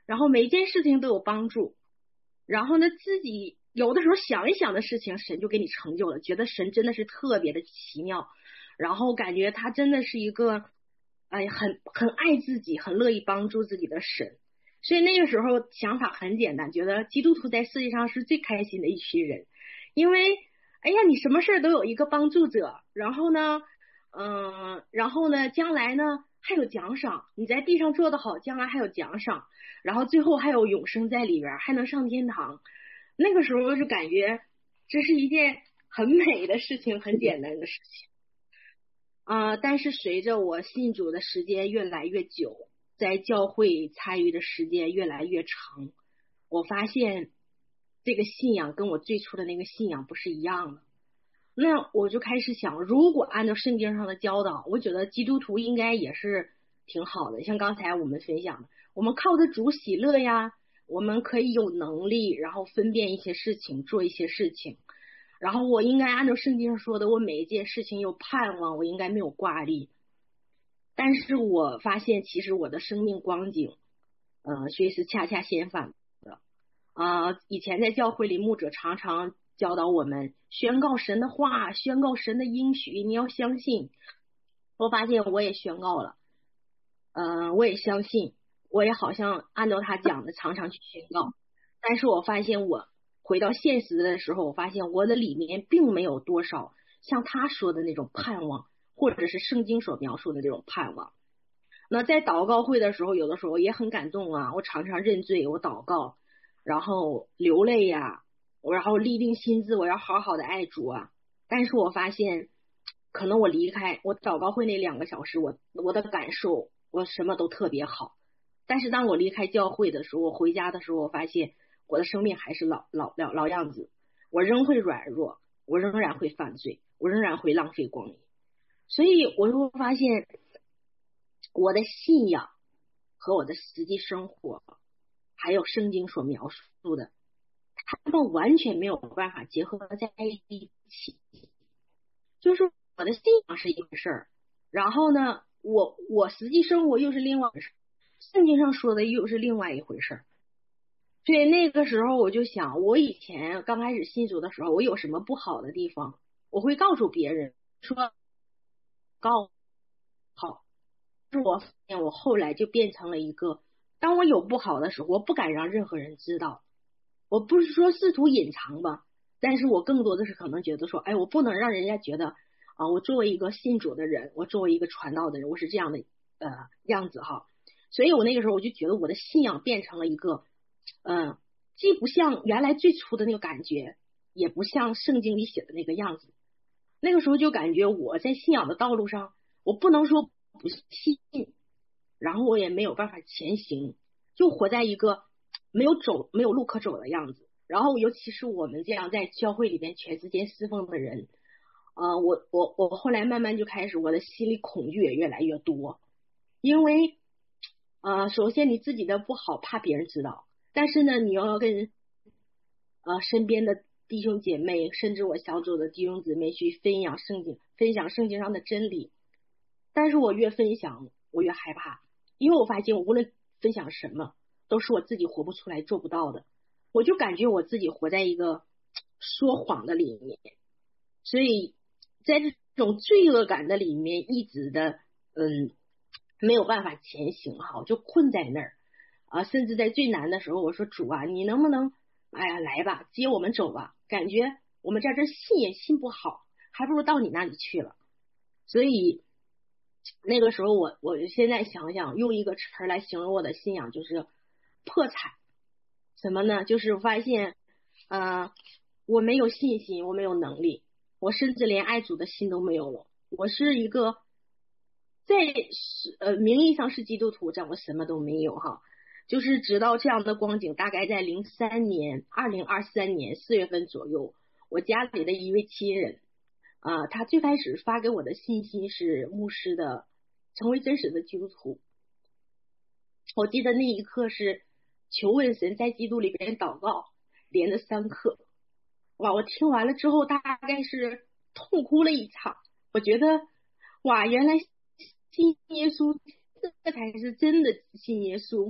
然后每一件事情都有帮助，然后呢自己有的时候想一想的事情，神就给你成就了，觉得神真的是特别的奇妙，然后感觉他真的是一个哎很很爱自己，很乐意帮助自己的神。所以那个时候想法很简单，觉得基督徒在世界上是最开心的一群人，因为哎呀你什么事都有一个帮助者，然后呢嗯，然后呢将来呢还有奖赏，你在地上做得好，将来还有奖赏，然后最后还有永生在里边，还能上天堂。那个时候就感觉这是一件很美的事情，很简单的事情啊、呃。但是随着我信主的时间越来越久，在教会参与的时间越来越长，我发现这个信仰跟我最初的那个信仰不是一样的。那我就开始想，如果按照圣经上的教导，我觉得基督徒应该也是挺好的。像刚才我们分享的，我们靠着主喜乐呀，我们可以有能力，然后分辨一些事情，做一些事情。然后我应该按照圣经上说的，我每一件事情有盼望，我应该没有挂虑。但是我发现其实我的生命光景呃，却是恰恰相反的啊、呃。以前在教会里，牧者常常教导我们宣告神的话，宣告神的应许，你要相信。我发现我也宣告了，呃，我也相信，我也好像按照他讲的常常去宣告。但是我发现我回到现实的时候，我发现我的里面并没有多少像他说的那种盼望，或者是圣经所描述的这种盼望。那在祷告会的时候，有的时候也很感动啊，我常常认罪，我祷告，然后流泪呀、啊，我然后立定心志，我要好好的爱主啊。但是我发现，可能我离开我祷告会那两个小时，我我的感受我什么都特别好。但是当我离开教会的时候，我回家的时候，我发现我的生命还是老老老老样子，我仍会软弱，我仍然会犯罪，我仍然会浪费光阴。所以我就发现，我的信仰和我的实际生活，还有圣经所描述的，他们完全没有办法结合在一起。就是我的信仰是一回事儿，然后呢，我我实际生活又是另外一回事儿，圣经上说的又是另外一回事儿。所以那个时候我就想，我以前刚开始信主的时候，我有什么不好的地方，我会告诉别人说，告好。是我发现我后来就变成了一个，当我有不好的时候，我不敢让任何人知道。我不是说试图隐藏吧，但是我更多的是可能觉得说，哎，我不能让人家觉得啊，我作为一个信主的人，我作为一个传道的人，我是这样的呃样子哈。所以我那个时候我就觉得我的信仰变成了一个，嗯、呃，既不像原来最初的那个感觉，也不像圣经里写的那个样子。那个时候就感觉我在信仰的道路上，我不能说不信，然后我也没有办法前行，就活在一个没有走没有路可走的样子。然后尤其是我们这样在教会里边全时间侍奉的人，呃，我我我后来慢慢就开始我的心里恐惧也越来越多，因为呃，首先你自己的不好怕别人知道，但是呢，你要跟呃身边的弟兄姐妹，甚至我小组的弟兄姊妹去分享圣经，分享圣经上的真理。但是我越分享，我越害怕，因为我发现我无论分享什么，都是我自己活不出来、做不到的。我就感觉我自己活在一个说谎的里面，所以在这种罪恶感的里面，一直的嗯没有办法前行哈，就困在那儿啊。甚至在最难的时候，我说主啊，你能不能哎呀来吧，接我们走吧？感觉我们在这信也信不好，还不如到你那里去了。所以那个时候我我现在想想，用一个词来形容我的信仰，就是破产。什么呢？就是发现呃我没有信心，我没有能力，我甚至连爱主的心都没有了。我是一个在呃名义上是基督徒，但我什么都没有哈。就是直到这样的光景，大概在零三年二零二三年四月份左右，我家里的一位亲人啊、呃，他最开始发给我的信息是牧师的成为真实的基督徒。我记得那一刻是求问神，在基督里边祷告，连着三课。哇，我听完了之后大概是痛哭了一场。我觉得哇，原来信耶稣这才是真的信耶稣，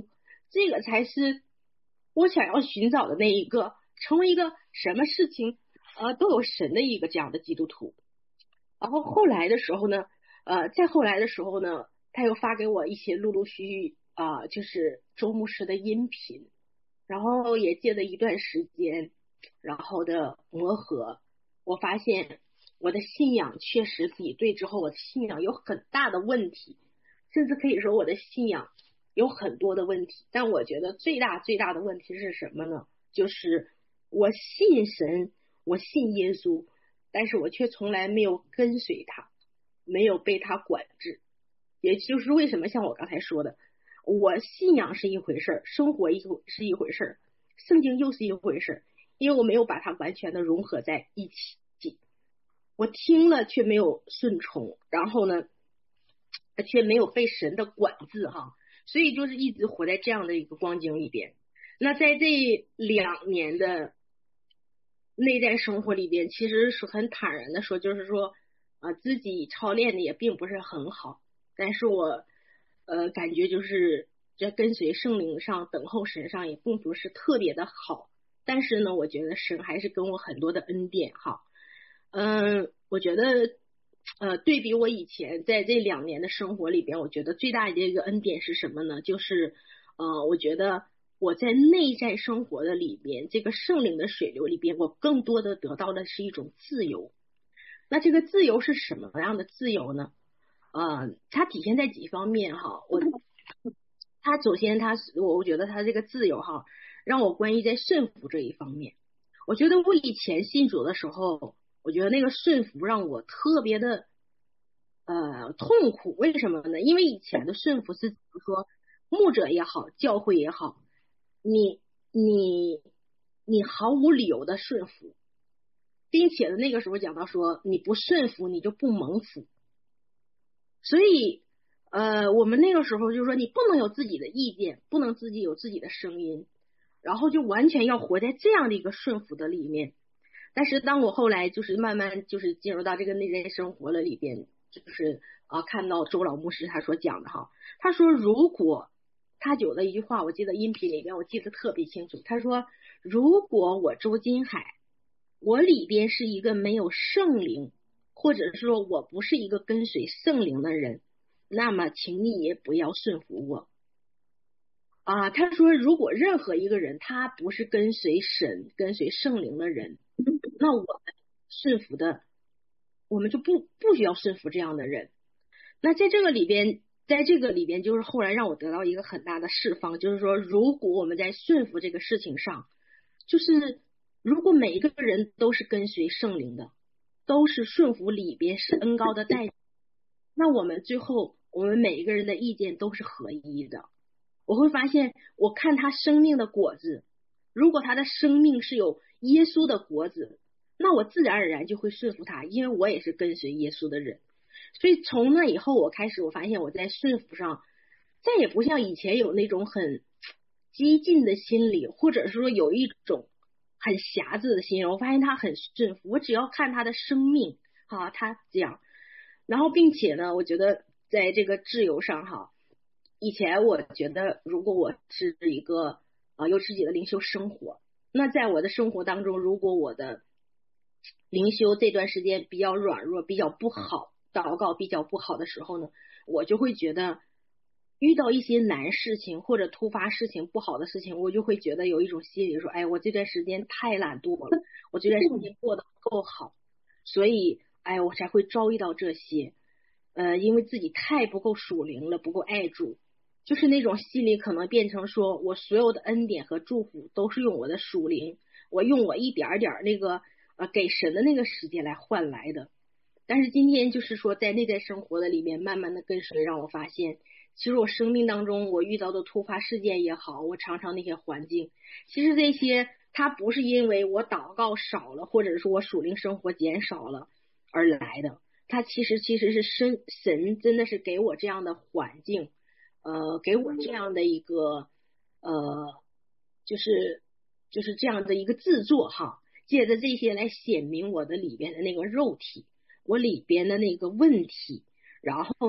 这个才是我想要寻找的那一个，成为一个什么事情呃都有神的一个这样的基督徒。然后后来的时候呢，呃，再后来的时候呢，他又发给我一些陆陆续续啊、呃，就是周牧师的音频，然后也借了一段时间，然后的磨合，我发现我的信仰确实比对之后，我的信仰有很大的问题，甚至可以说我的信仰有很多的问题。但我觉得最大最大的问题是什么呢？就是我信神，我信耶稣，但是我却从来没有跟随他，没有被他管制。也就是为什么像我刚才说的，我信仰是一回事儿，生活一是一回事儿，圣经又是一回事儿，因为我没有把它完全的融合在一起。我听了却没有顺从，然后呢却没有被神的管制哈，所以就是一直活在这样的一个光景里边。那在这两年的内在生活里边，其实是很坦然的说，就是说呃自己操练的也并不是很好，但是我呃感觉就是在跟随圣灵上等候神上也并不是特别的好，但是呢我觉得神还是跟我很多的恩典哈。嗯，我觉得呃对比我以前在这两年的生活里边，我觉得最大的一个恩典是什么呢？就是呃我觉得我在内在生活的里边，这个圣灵的水流里边，我更多的得到的是一种自由。那这个自由是什么样的自由呢？呃，它体现在几方面哈。我，它首先它是我我觉得它这个自由哈，让我关于在顺服这一方面。我觉得我以前信主的时候，我觉得那个顺服让我特别的呃痛苦。为什么呢？因为以前的顺服是比如说牧者也好，教会也好，你你你毫无理由的顺服，并且呢那个时候讲到说你不顺服你就不蒙福。所以呃我们那个时候就是说你不能有自己的意见，不能自己有自己的声音，然后就完全要活在这样的一个顺服的里面。但是当我后来就是慢慢就是进入到这个内在生活了里边，就是啊看到周老牧师他所讲的哈，他说如果他有的一句话我记得音频里边我记得特别清楚，他说如果我周金海我里边是一个没有圣灵，或者是说我不是一个跟随圣灵的人，那么请你也不要顺服我啊。他说如果任何一个人他不是跟随神跟随圣灵的人，那我们顺服的我们就不不需要顺服这样的人。那在这个里边在这个里边就是后来让我得到一个很大的释放，就是说如果我们在顺服这个事情上，就是如果每一个人都是跟随圣灵的，都是顺服里边是恩高的带，那我们最后我们每一个人的意见都是合一的。我会发现我看他生命的果子，如果他的生命是有耶稣的果子，那我自然而然就会顺服他，因为我也是跟随耶稣的人。所以从那以后我开始我发现我在顺服上再也不像以前有那种很激进的心理，或者是说有一种很狭制的心理。我发现他很顺服，我只要看他的生命哈，他这样。然后并且呢我觉得在这个自由上哈，以前我觉得如果我是一个啊有自己的灵修生活，那在我的生活当中，如果我的灵修这段时间比较软弱比较不好，祷告比较不好的时候呢，我就会觉得遇到一些难事情或者突发事情不好的事情，我就会觉得有一种心理说，哎，我这段时间太懒惰了，我这段时间过得不够好，所以哎我才会遭遇到这些呃，因为自己太不够属灵了，不够爱主，就是那种心理可能变成说我所有的恩典和祝福都是用我的属灵，我用我一点点那个呃给神的那个时间来换来的。但是今天就是说在内在生活的里面慢慢的跟随，让我发现其实我生命当中我遇到的突发事件也好，我常常那些环境，其实这些它不是因为我祷告少了或者是我属灵生活减少了而来的，它其实其实是神神真的是给我这样的环境，呃给我这样的一个呃就是就是这样的一个制作哈，借着这些来显明我的里边的那个肉体，我里边的那个问题，然后呢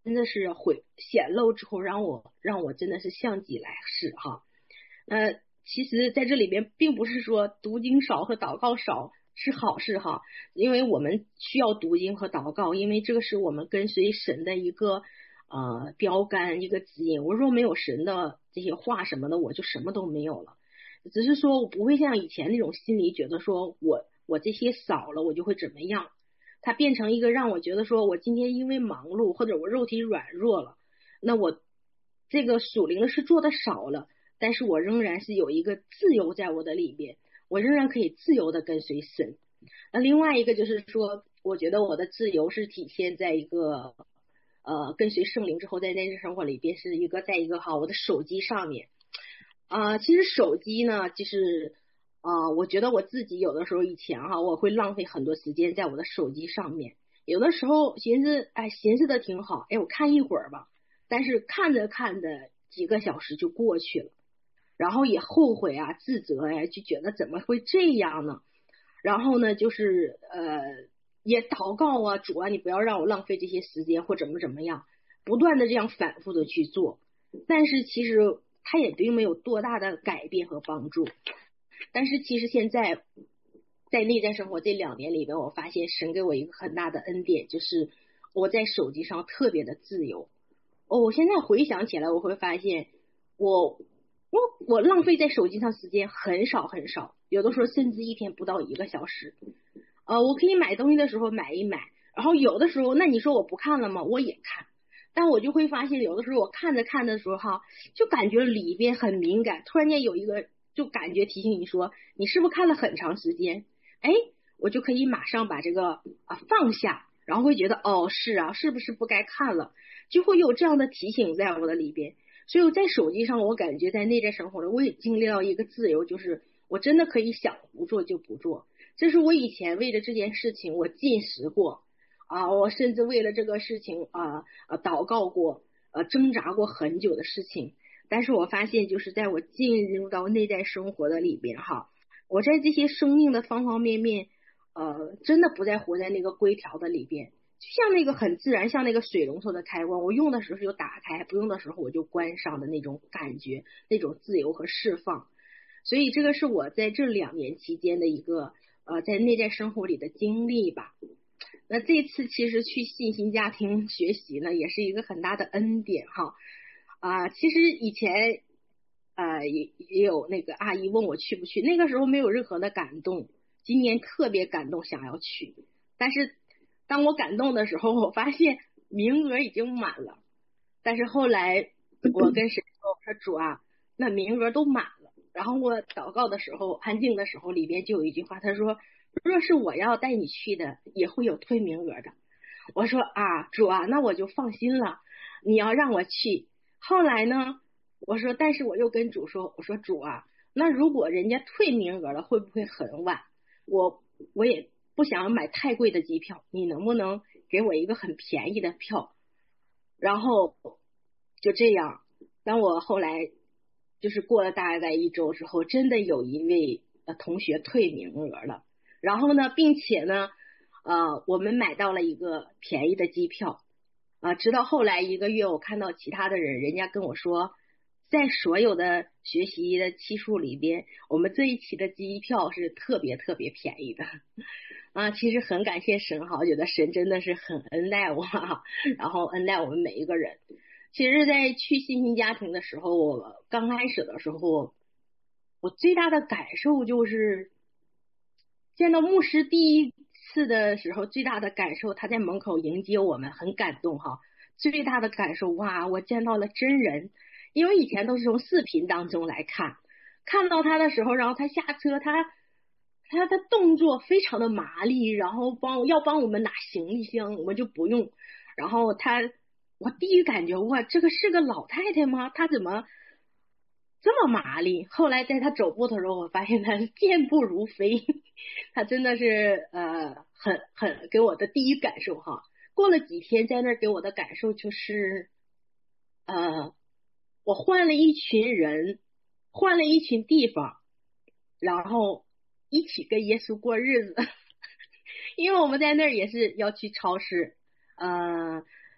的是毁显露之后，让我让我真的是相机来试哈。呃，其实在这里边并不是说读经少和祷告少是好事哈，因为我们需要读经和祷告，因为这个是我们跟随神的一个呃标杆，一个指引。我说没有神的这些话什么的，我就什么都没有了。只是说我不会像以前那种心理觉得说我我这些少了我就会怎么样，它变成一个让我觉得说我今天因为忙碌或者我肉体软弱了，那我这个属灵的事做的少了，但是我仍然是有一个自由在我的里边，我仍然可以自由的跟随神。那另外一个就是说，我觉得我的自由是体现在一个呃跟随圣灵之后，在内在生活里边是一个在一个哈我的手机上面。啊、呃，其实手机呢，就是啊、呃，我觉得我自己有的时候以前哈，我会浪费很多时间在我的手机上面。有的时候寻思，哎，寻思的挺好，哎，我看一会儿吧。但是看着看着几个小时就过去了，然后也后悔啊，自责呀、啊，就觉得怎么会这样呢？然后呢，就是呃，也祷告啊，主啊，你不要让我浪费这些时间或怎么怎么样，不断的这样反复的去做。但是其实它也并没有多大的改变和帮助。但是其实现在在内在生活这两年里边，我发现神给我一个很大的恩典，就是我在手机上特别的自由。哦，我现在回想起来，我会发现我我我浪费在手机上时间很少很少，有的时候甚至一天不到一个小时。呃，我可以买东西的时候买一买，然后有的时候，那你说我不看了吗？我也看。但我就会发现，有的时候我看着看的时候哈，就感觉里边很敏感，突然间有一个就感觉提醒你说，你是不是看了很长时间？哎，我就可以马上把这个啊放下，然后会觉得哦是啊，是不是不该看了？就会有这样的提醒在我的里边。所以我在手机上，我感觉在内在生活里，我也经历到一个自由，就是我真的可以想不做就不做。这是我以前为了这件事情我进食过。啊，我甚至为了这个事情啊啊祷告过，呃挣扎过很久的事情。但是我发现，就是在我进入到内在生活的里边哈，我在这些生命的方方面面，呃，真的不再活在那个规条的里边，就像那个很自然，像那个水龙头的开关，我用的时候就打开，不用的时候我就关上的那种感觉，那种自由和释放。所以这个是我在这两年期间的一个呃在内在生活里的经历吧。那这次其实去信心家庭学习呢，也是一个很大的恩典哈。啊、呃，其实以前呃也也有那个阿姨问我去不去，那个时候没有任何的感动，今年特别感动想要去，但是当我感动的时候，我发现名额已经满了。但是后来我跟神说，我说主啊，那名额都满了。然后我祷告的时候，安静的时候，里边就有一句话，他说，若是我要带你去的，也会有退名额的。我说啊，主啊，那我就放心了，你要让我去。后来呢，我说，但是我又跟主说，我说主啊，那如果人家退名额了，会不会很晚？我我也不想买太贵的机票，你能不能给我一个很便宜的票？然后就这样，当我后来就是过了大概一周之后，真的有一位呃同学退名额了。然后呢，并且呢，呃，我们买到了一个便宜的机票啊、呃。直到后来一个月，我看到其他的人，人家跟我说，在所有的学习的期数里边，我们这一期的机票是特别特别便宜的啊。其实很感谢神哈，我觉得神真的是很恩待我，然后恩待我们每一个人。其实，在去信心家庭的时候，我刚开始的时候，我最大的感受就是见到牧师第一次的时候，最大的感受，他在门口迎接我们，很感动哈。最大的感受，哇，我见到了真人，因为以前都是从视频当中来看，看到他的时候，然后他下车，他他的动作非常的麻利，然后帮要帮我们拿行李箱，我们就不用，然后他。我第一感觉，哇，这个是个老太太吗？她怎么这么麻利？后来在她走步的时候，我发现她健步如飞，她真的是呃很很给我的第一感受哈。过了几天，在那儿给我的感受就是呃，我换了一群人，换了一群地方，然后一起跟耶稣过日子，因为我们在那儿也是要去超市，呃。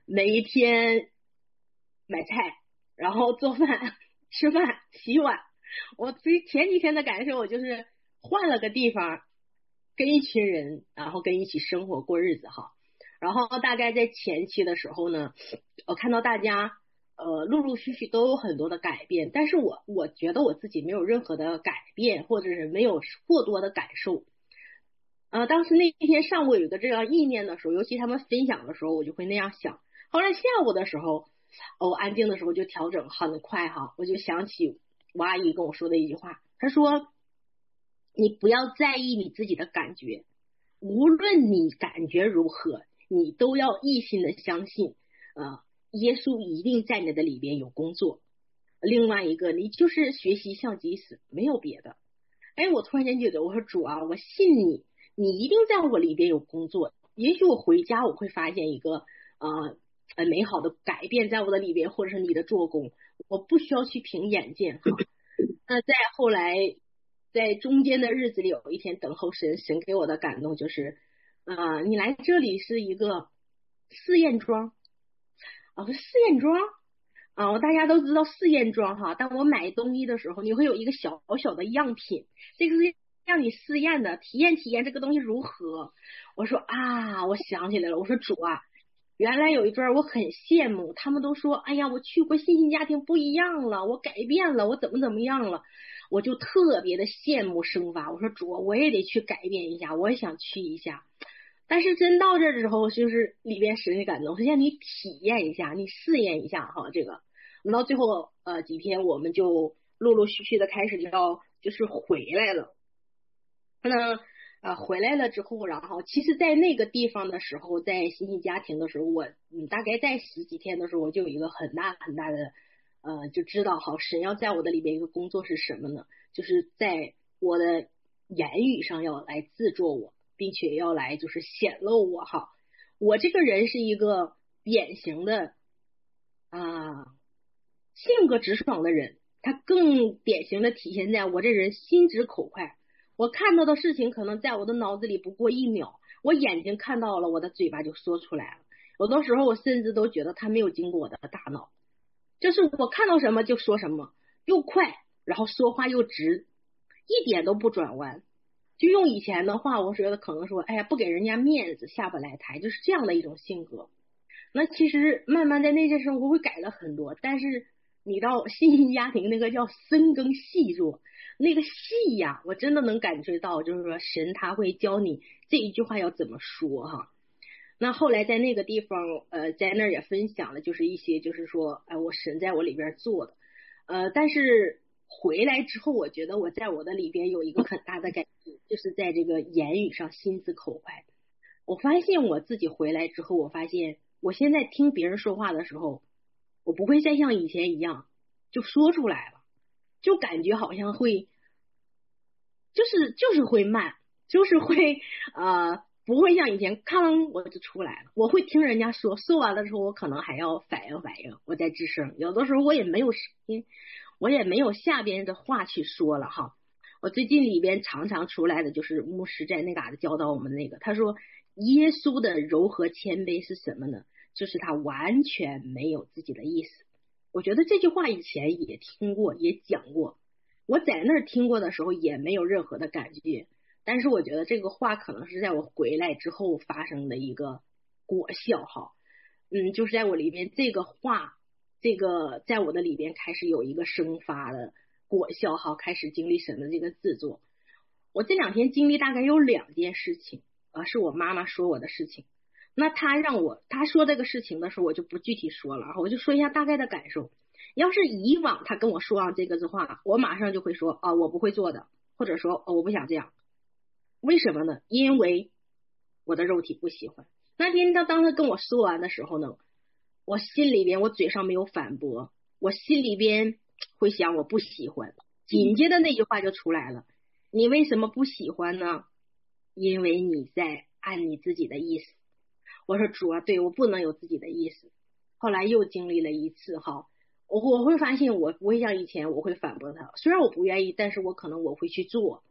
每一天买菜，然后做饭、吃饭、洗碗。我前几天的感受，我就是换了个地方，跟一群人，然后跟一起生活过日子哈。然后大概在前期的时候呢，我看到大家呃陆陆续续都有很多的改变，但是我我觉得我自己没有任何的改变，或者是没有过多的感受。呃，当时那天上午有一个这样意念的时候，尤其他们分享的时候，我就会那样想。后来下午的时候，我安静的时候就调整很快哈，我就想起我阿姨跟我说的一句话，她说：“你不要在意你自己的感觉，无论你感觉如何。”你都要一心的相信，呃，耶稣一定在你的里边有工作。另外一个，你就是学习像基死，没有别的。哎，我突然间觉得，我说主啊，我信你，你一定在我里边有工作。也许我回家我会发现一个呃呃美好的改变在我的里边，或者是你的做工，我不需要去凭眼见哈。那在后来，在中间的日子里，有一天等候神，神给我的感动就是。啊、呃，你来这里是一个试验庄啊，试验庄啊，我大家都知道试验庄哈。当我买东西的时候，你会有一个小小的样品，这个是让你试验的，体验体验这个东西如何。我说啊，我想起来了，我说主啊，原来有一段我很羡慕，他们都说，哎呀，我去过信心家庭不一样了，我改变了，我怎么怎么样了。我就特别的羡慕生发，我说主啊，我也得去改变一下，我也想去一下。但是真到这之后，就是里边神的感动，是让你体验一下，你试验一下哈。这个，到最后呃几天，我们就陆陆续续的开始要就是回来了。那呃回来了之后，然后其实，在那个地方的时候，在新新家庭的时候，我嗯大概在十几天的时候，我就有一个很大很大的呃就知道，好，神要在我的里边一个工作是什么呢？就是在我的言语上要来制作我。并且要来就是显露我哈，我这个人是一个典型的啊性格直爽的人，他更典型的体现在我这人心直口快，我看到的事情可能在我的脑子里不过一秒，我眼睛看到了，我的嘴巴就说出来了。有的时候我甚至都觉得他没有经过我的大脑，就是我看到什么就说什么，又快，然后说话又直，一点都不转弯。就用以前的话，我觉得可能说，哎呀，不给人家面子，下不来台，就是这样的一种性格。那其实慢慢在那些生活会改了很多，但是你到信心家庭那个叫深耕细作，那个细呀，我真的能感觉到，就是说神他会教你这一句话要怎么说哈。那后来在那个地方，呃，在那儿也分享了，就是一些就是说，哎、呃，我神在我里边做的，呃，但是。回来之后，我觉得我在我的里边有一个很大的改变，就是在这个言语上心直口快。我发现我自己回来之后，我发现我现在听别人说话的时候，我不会再像以前一样就说出来了，就感觉好像会，就是就是会慢，就是会呃不会像以前康我就出来了。我会听人家说，说完了之后，我可能还要反应反应，我再吱声。有的时候我也没有时间。我也没有下边的话去说了哈，我最近里边常常出来的就是牧师在那嘎达教导我们那个，他说耶稣的柔和谦卑是什么呢？就是他完全没有自己的意思。我觉得这句话以前也听过，也讲过，我在那儿听过的时候也没有任何的感觉，但是我觉得这个话可能是在我回来之后发生的一个果效哈，嗯，就是在我里边这个话。这个在我的里边开始有一个生发的果效哈，开始经历神的这个制作。我这两天经历大概有两件事情啊，是我妈妈说我的事情。那她让我她说这个事情的时候，我就不具体说了，我就说一下大概的感受。要是以往她跟我说完这个字话，我马上就会说啊，我不会做的，或者说哦，我不想这样。为什么呢？因为我的肉体不喜欢。那天她当她跟我说完的时候呢，我心里边，我嘴上没有反驳，我心里边会想我不喜欢，紧接着那句话就出来了，你为什么不喜欢呢？因为你在按你自己的意思。我说主啊，对，我不能有自己的意思。后来又经历了一次哈，我我会发现我不会像以前我会反驳他，虽然我不愿意，但是我可能我会去做。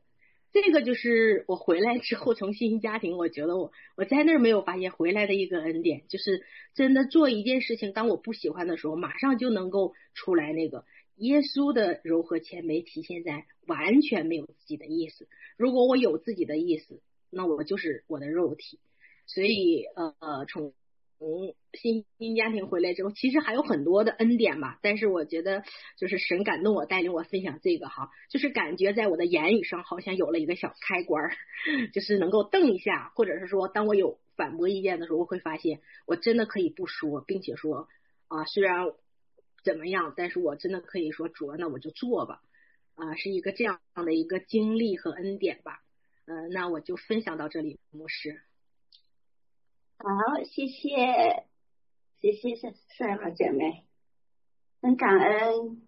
这个就是我回来之后从新家庭，我觉得我我在那儿没有发现回来的一个恩典，就是真的做一件事情，当我不喜欢的时候，马上就能够出来那个耶稣的柔和谦卑体现在完全没有自己的意思。如果我有自己的意思，那我就是我的肉体。所以呃呃从从新新家庭回来之后，其实还有很多的恩典吧，但是我觉得就是神感动我，带领我分享这个哈，就是感觉在我的言语上好像有了一个小开关，就是能够瞪一下，或者是说当我有反驳意见的时候，我会发现我真的可以不说，并且说啊，虽然怎么样，但是我真的可以说主啊，那我就做吧，啊，是一个这样的一个经历和恩典吧。嗯、呃，那我就分享到这里，牧师。 好，谢谢，谢谢赛赛马姐妹，很感恩。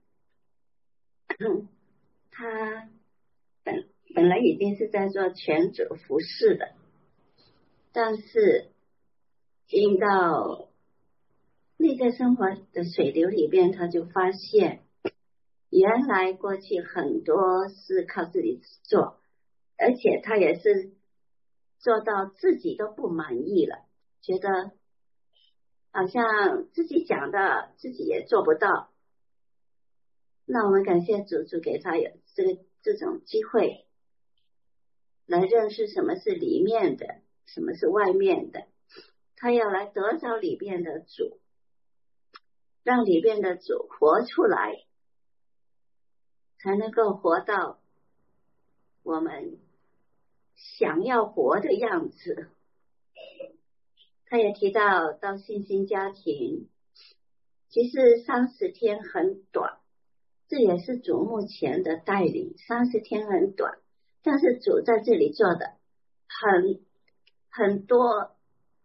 他本本来已经是在做全职服侍的，但是进到那个生活的水流里边，他就发现原来过去很多是靠自己做，而且他也是做到自己都不满意了，觉得好像自己讲的自己也做不到。那我们感谢主，主给他有这个这种机会来认识什么是里面的，什么是外面的，他要来得着里面的主，让里面的主活出来，才能够活到我们想要活的样子。他也提到到信心家庭，其实三十天很短，这也是主目前的带领，三十天很短，但是主在这里做的很很多，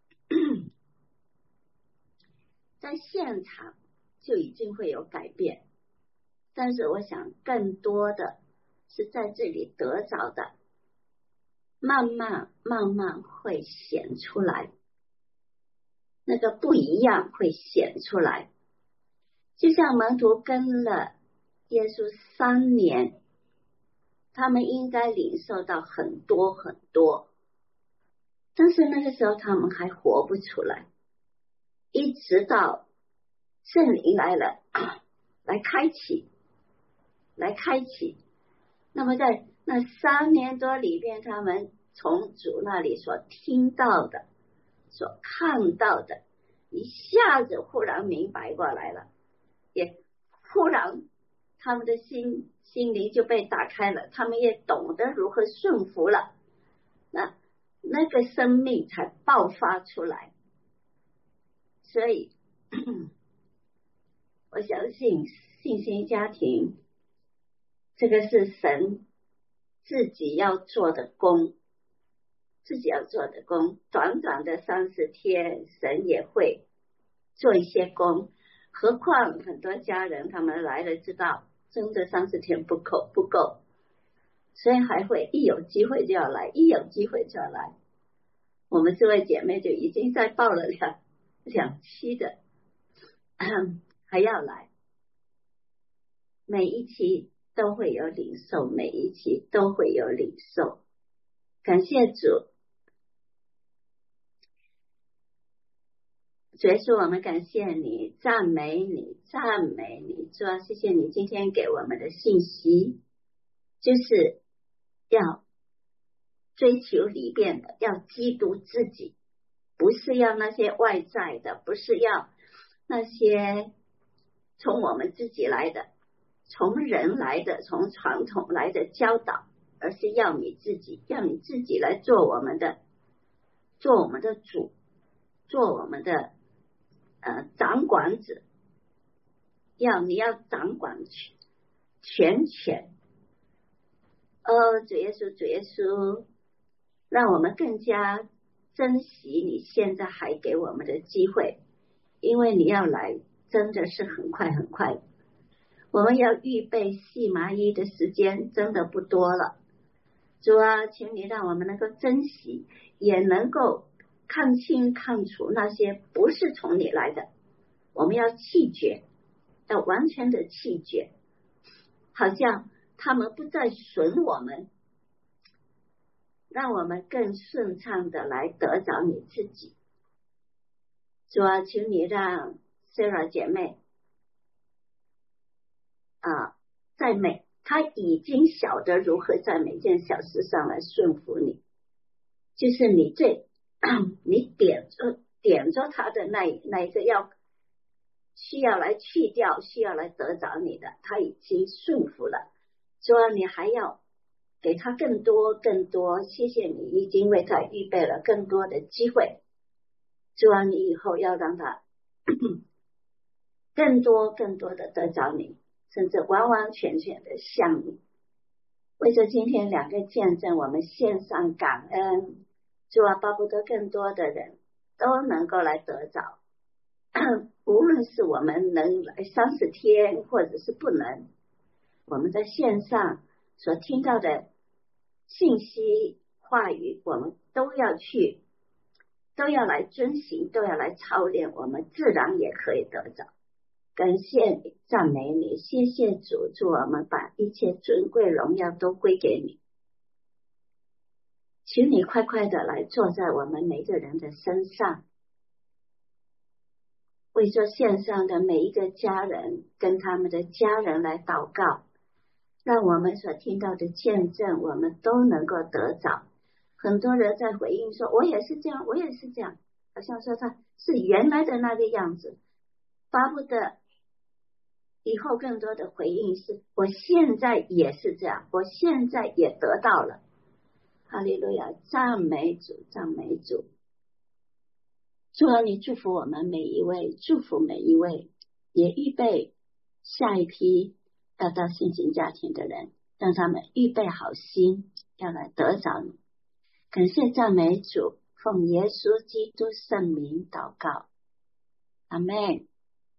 在现场就已经会有改变，但是我想更多的是在这里得着的，慢慢慢慢会显出来，那个不一样会显出来。就像门徒跟了耶稣三年，他们应该领受到很多很多，但是那个时候他们还活不出来，一直到圣灵来了，来开启来开启那么在那三年多里边，他们从主那里所听到的所看到的一下子忽然明白过来了，也忽然他们的心心灵就被打开了，他们也懂得如何顺服了，那那个生命才爆发出来。所以我相信信心家庭这个是神自己要做的工，自己要做的工，短短的三十天神也会做一些工，何况很多家人他们来了知道真的三十天不够不够，所以还会一有机会就要来，一有机会就要来。我们这位姐妹就已经在报了两两期的，还要来，每一期都会有领受，每一期都会有领受，感谢主。主耶稣，我们感谢你，赞美你，赞美你，主啊，谢谢你今天给我们的信息，就是要追求里边的，要基督自己，不是要那些外在的，不是要那些从我们自己来的，从人来的，从传统来的教导，而是要你自己，要你自己来做我们的，做我们的主，做我们的呃掌管者，要你要掌管全权。哦，主耶稣，主耶稣，让我们更加珍惜你现在还给我们的机会，因为你要来真的是很快很快，我们要预备细麻衣的时间真的不多了。主啊，请你让我们能够珍惜，也能够看清看出那些不是从你来的，我们要弃绝，要完全的弃绝，好像他们不再损我们， 让我们更顺畅的来得着你自己。主啊，求你让 Sarah 姐妹啊，在每她已经晓得如何在每件小事上来顺服你，就是你最你点着点着她的那那一个要需要来去掉，需要来得着你的，她已经顺服了。主啊，你还要给她更多更多，谢谢你已经为她预备了更多的机会。主啊，你以后要让她更多更多的得着你，甚至完完全全的像你。为着今天两个见证，我们献上感恩。主啊，巴不得更多的人都能够来得着，无论是我们能来三十天或者是不能，我们在线上所听到的信息话语，我们都要去都要来遵行，都要来操练，我们自然也可以得着。感谢你，赞美你，谢谢主，主我们把一切尊贵荣耀都归给你。请你快快的来坐在我们每个人的身上，为着线上的每一个家人跟他们的家人来祷告，让我们所听到的见证我们都能够得着。很多人在回应说我也是这样，我也是这样，好像说他是原来的那个样子，巴不得以后更多的回应是我现在也是这样，我现在也得到了。哈利路亚，赞美主，赞美主。主啊，你祝福我们每一位，祝福每一位，也预备下一批要到信心家庭的人，让他们预备好心要来得着你。感谢赞美主，奉耶稣基督圣名祷告，阿们。